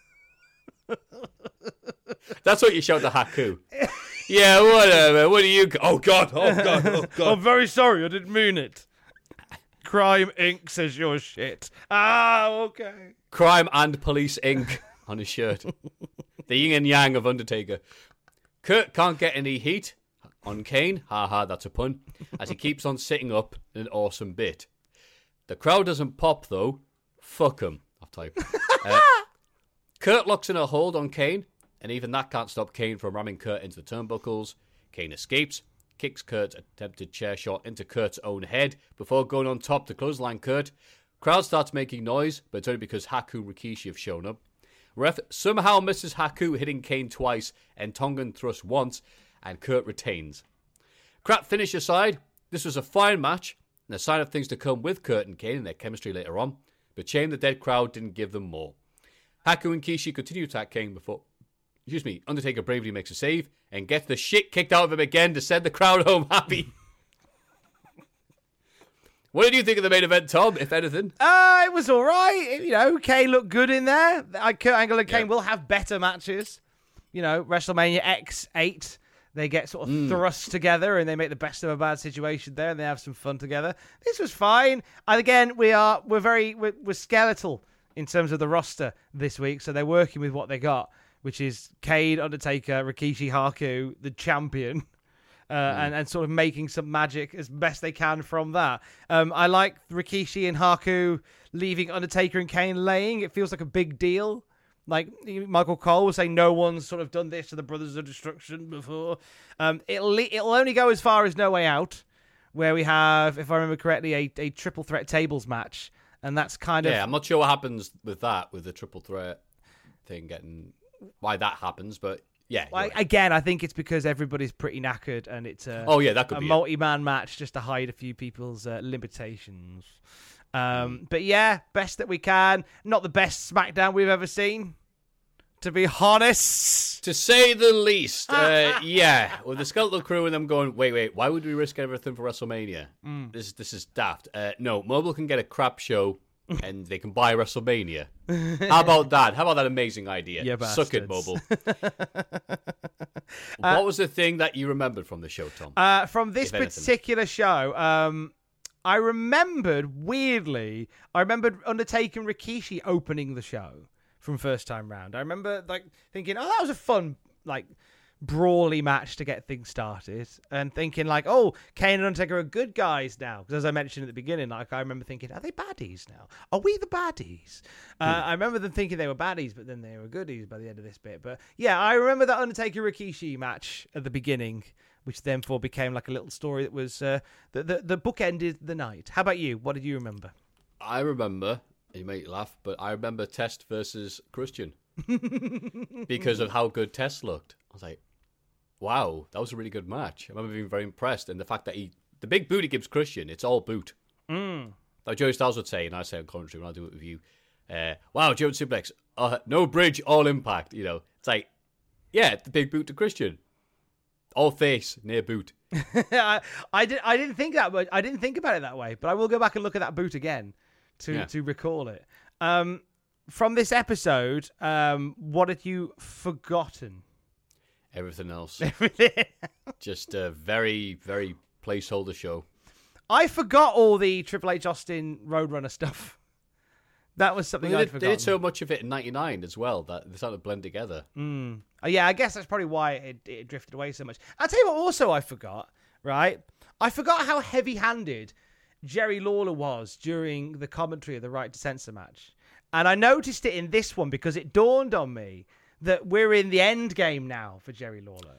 That's what you shout to Haku. Yeah, whatever. What do you... Oh, God. Oh, God. Oh, God. I'm very sorry. I didn't mean it. Crime Incorporated says you're shit. Ah, okay. Crime and Police Incorporated on his shirt. The yin and yang of Undertaker. Kurt can't get any heat on Kane. Haha, that's a pun. As he keeps on sitting up in an awesome bit. The crowd doesn't pop, though. Fuck him. I've typed. Uh, Kurt locks in a hold on Kane, and even that can't stop Kane from ramming Kurt into the turnbuckles. Kane escapes, kicks Kurt's attempted chair shot into Kurt's own head before going on top to clothesline Kurt. Crowd starts making noise, but it's only because Haku and Rikishi have shown up. Ref somehow misses Haku, hitting Kane twice, and Tongan thrust once, and Kurt retains. Crap finish aside, this was a fine match, and a sign of things to come with Kurt and Kane and their chemistry later on, but shame the dead crowd didn't give them more. Haku and Kishi continue to attack Kane before, excuse me, Undertaker bravely makes a save, and gets the shit kicked out of him again to send the crowd home happy. What did you think of the main event, Tom, if anything? Uh, it was all right. You know, Kane looked good in there. Kurt Angle and Kane yeah. will have better matches. You know, WrestleMania X eight, they get sort of mm. thrust together and they make the best of a bad situation there and they have some fun together. This was fine. And again, we are, we're very, we're, we're skeletal in terms of the roster this week. So they're working with what they got, which is Kane, Undertaker, Rikishi, Haku, the champion. Uh, mm. and, and sort of making some magic as best they can from that. Um, I like Rikishi and Haku leaving Undertaker and Kane laying. It feels like a big deal. Like Michael Cole was saying, no one's sort of done this to the Brothers of Destruction before. Um, it'll, it'll only go as far as No Way Out, where we have, if I remember correctly, a, a triple threat tables match. And that's kind of... Yeah, I'm not sure what happens with that, with the triple threat thing getting... Why that happens, but... Yeah. Well, right. Again, I think it's because everybody's pretty knackered and it's a, oh, yeah, that could a be multi-man match just to hide a few people's uh, limitations. Um, but yeah, best that we can. Not the best SmackDown we've ever seen, to be honest. To say the least. Uh, yeah. With the Skeletal Crew and them going, wait, wait, why would we risk everything for WrestleMania? Mm. This, this is daft. Uh, no, Mobile can get a crap show and they can buy WrestleMania. How about that? How about that amazing idea? Yeah, Suck it, Mobile. What was the thing that you remembered from the show, Tom? Uh, from this If anything. particular show, um, I remembered, weirdly, I remembered Undertaker and Rikishi opening the show from first time round. I remember like thinking, oh, that was a fun, like, brawly match to get things started, and thinking like, oh, Kane and Undertaker are good guys now, because as I mentioned at the beginning, like I remember thinking, are they baddies now? Are we the baddies? Uh, I remember them thinking they were baddies, but then they were goodies by the end of this bit. But yeah, I remember that Undertaker Rikishi match at the beginning, which then for became like a little story that was uh, the, the the book ended the night. How about you? What did you remember? I remember, you might laugh, but I remember Test versus Christian because of how good Test looked. I was like, wow, that was a really good match. I remember being very impressed, and the fact that he, the big boot he gives Christian, it's all boot. Mm. Like Joey Styles would say, and I say on commentary when I do it with you, uh, wow, Joe Suplex, uh, no bridge, all impact. You know, it's like, yeah, the big boot to Christian, all face, near boot. I, I did. I didn't think that, but I didn't think about it that way. But I will go back and look at that boot again to Yeah. to recall it. Um, from this episode, um, what had you forgotten? Everything else, Everything. just a very, very placeholder show. I forgot all the Triple H Austin Roadrunner stuff. That was something Well, I'd they, did, forgotten. they did so much of it in ninety-nine as well that they started to blend together. Mm. Oh, yeah, I guess that's probably why it, it drifted away so much. I'll tell you what also I forgot, right? I forgot how heavy-handed Jerry Lawler was during the commentary of the Right to Censor match. And I noticed it in this one because it dawned on me that we're in the end game now for Jerry Lawler.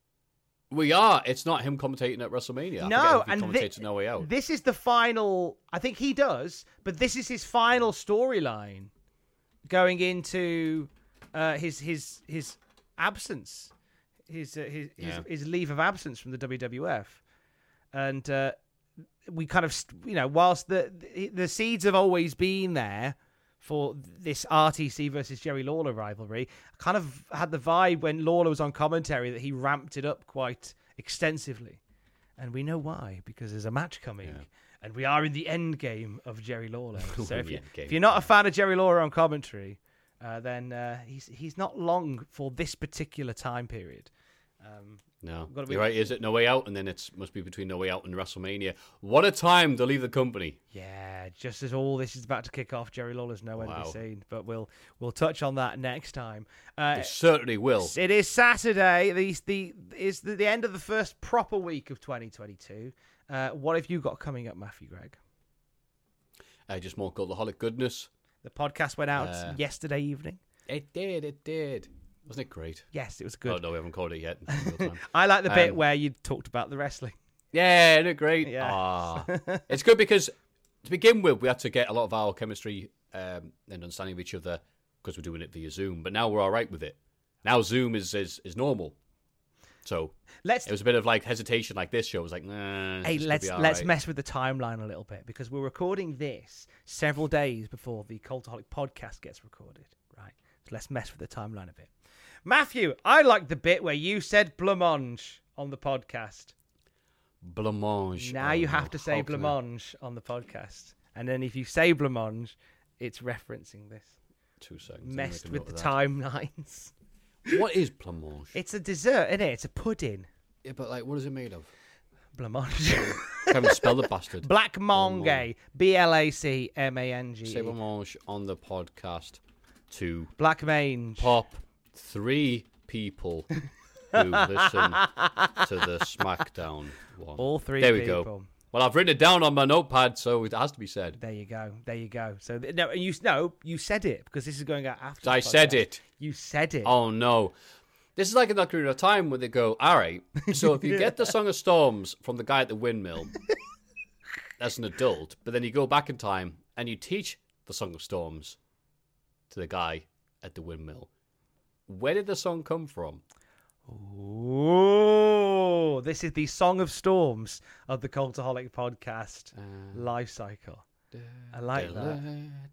We are. It's not him commentating at WrestleMania. I No, forget if he and commentates thi- No Way Out. this is the final... I think he does, but this is his final storyline going into uh, his his his absence, his, uh, his, his, Yeah. his leave of absence from the W W F. And uh, we kind of, st- you know, whilst the, the the seeds have always been there for this R T C versus Jerry Lawler rivalry, I kind of had the vibe when Lawler was on commentary that he ramped it up quite extensively. And we know why, because there's a match coming. Yeah. And we are in the end game of Jerry Lawler. So if, The you, end game. if you're not a fan of Jerry Lawler on commentary, uh, then uh, he's he's not long for this particular time period. Um, No, Gotta be- you're right. Is it No Way Out, and then it must be between No Way Out and WrestleMania. What a time to leave the company! Yeah, just as all this is about to kick off, Jerry Lawler's nowhere to Wow. be seen. But we'll we'll touch on that next time. Uh, It certainly will. It is Saturday. The the is the, the end of the first proper week of twenty twenty-two. Uh, what have you got coming up, Matthew Gregg? Uh, just more Cultaholic goodness. The podcast went out Uh, yesterday evening. It did. It did. Wasn't it great? Yes, it was good. Oh no, we haven't called it yet. in real time. I like the bit Um, where you talked about the wrestling. Yeah, isn't it great? Yeah. Ah. It's good because to begin with, we had to get a lot of our chemistry um, and understanding of each other because we're doing it via Zoom. But now we're all right with it. Now Zoom is is, is normal. So Let's it was a bit of like hesitation, like this show. I was like, nah. Hey, this could let's be all let's right. mess with the timeline a little bit because we're recording this several days before the Cultaholic podcast gets recorded, right? So let's mess with the timeline a bit. Matthew, I like the bit where you said blancmange on the podcast. Blancmange. Now Oh, you no. have to say How can I- blancmange on the podcast, and then if you say blancmange, it's referencing this. Two seconds. let me Messed make a with note the of that. timelines. What is blancmange? It's a dessert, isn't it? It's a pudding. Yeah, but like, what is it made of? Blancmange. I haven't spelled the bastard. Black mange. B L A C M A N G. Say blancmange on the podcast to Black mange. pop three people who listen to the SmackDown one. All three There we people. go. Well, I've written it down on my notepad, so it has to be said. There you go. There you go. So th- no, you no, you said it because this is going out after. I the said podcast. it. You said it. Oh no. This is like in that period of time where they go, all right, so if you get the Song of Storms from the guy at the windmill as an adult, but then you go back in time and you teach the Song of Storms to the guy at the windmill, where did the song come from? Oh, this is the Song of Storms of the Cultaholic podcast uh, life cycle. I like that.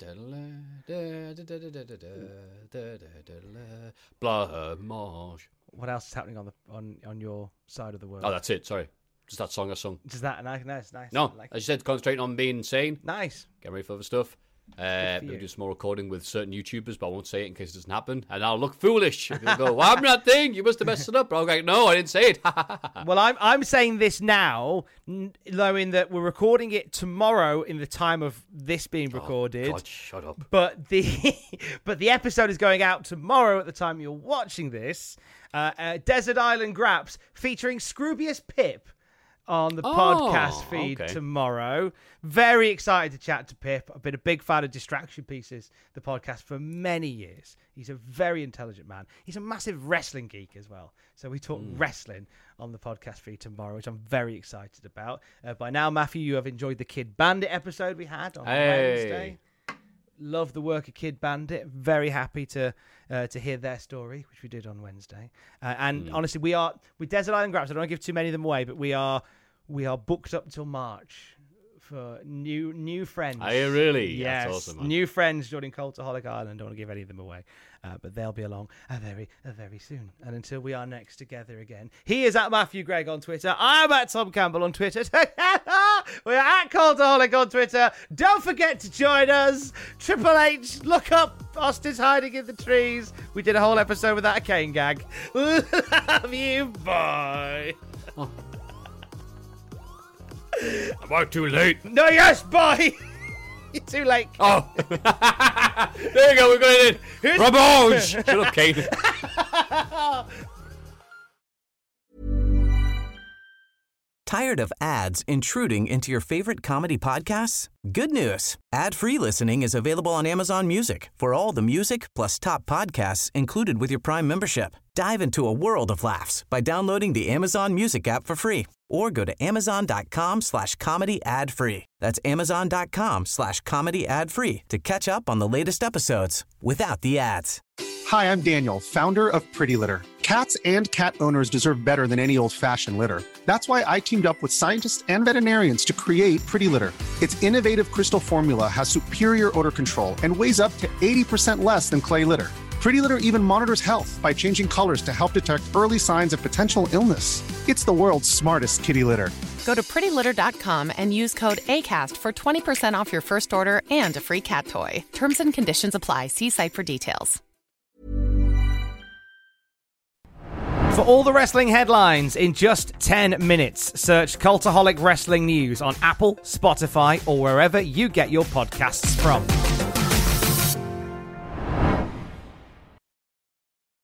Blanche. What else is happening on the on, on your side of the world? Oh, that's it. Sorry. Just that song I sung. Just that. Nice, nice, nice. No, like as you said, concentrating on being sane. Nice. Get ready for other stuff. Uh, we'll do some more recording with certain YouTubers, but I won't say it in case it doesn't happen. And I'll look foolish. People go, "What happened to that thing? You must have messed it up." But I'm like, "No, I didn't say it." Well, I'm I'm saying this now, knowing that we're recording it tomorrow in the time of this being recorded. Oh, God, shut up. But the but the episode is going out tomorrow at the time you're watching this. Uh, uh, Desert Island Graps featuring Scroobius Pip on the oh, podcast feed okay. tomorrow. Very excited to chat to Pip. I've been a big fan of Distraction Pieces, the podcast, for many years. He's a very intelligent man. He's a massive wrestling geek as well. So we talk mm. wrestling on the podcast feed tomorrow, which I'm very excited about. Uh, by now, Matthew, you have enjoyed the Kid Bandit episode we had on hey. Wednesday. Love the work of Kid Bandit. Very happy to uh, to hear their story, which we did on Wednesday. Uh, and mm. honestly, we are with Desert Island Graps. I don't want to give too many of them away, but we are we are booked up till March for new new friends. Are you really? Yes, that's awesome, man. New friends joining Cultaholic Island. Don't want to give any of them away, uh, but they'll be along uh, very uh, very soon. And until we are next together again, he is at Matthew Gregg on Twitter. I'm at Tom Campbell on Twitter. We're at Cultaholic on Twitter. Don't forget to join us. Triple H, look up. Austin's hiding in the trees. We did a whole episode without a cane gag. Love you. Bye. Oh. Am I too late? No, yes, bye. You're too late. Oh. There you go. We're going in. Here's Ramon. Shut up, Kane. Tired of ads intruding into your favorite comedy podcasts? Good news. Ad-free listening is available on Amazon Music for all the music plus top podcasts included with your Prime membership. Dive into a world of laughs by downloading the Amazon Music app for free or go to amazon.com slash comedy ad free. That's amazon.com slash comedy ad free to catch up on the latest episodes without the ads. Hi, I'm Daniel, founder of Pretty Litter. Cats and cat owners deserve better than any old-fashioned litter. That's why I teamed up with scientists and veterinarians to create Pretty Litter. Its innovative crystal formula has superior odor control and weighs up to eighty percent less than clay litter. Pretty Litter even monitors health by changing colors to help detect early signs of potential illness. It's the world's smartest kitty litter. Go to pretty litter dot com and use code ACAST for twenty percent off your first order and a free cat toy. Terms and conditions apply. See site for details. For all the wrestling headlines in just ten minutes, search Cultaholic Wrestling News on Apple, Spotify, or wherever you get your podcasts from.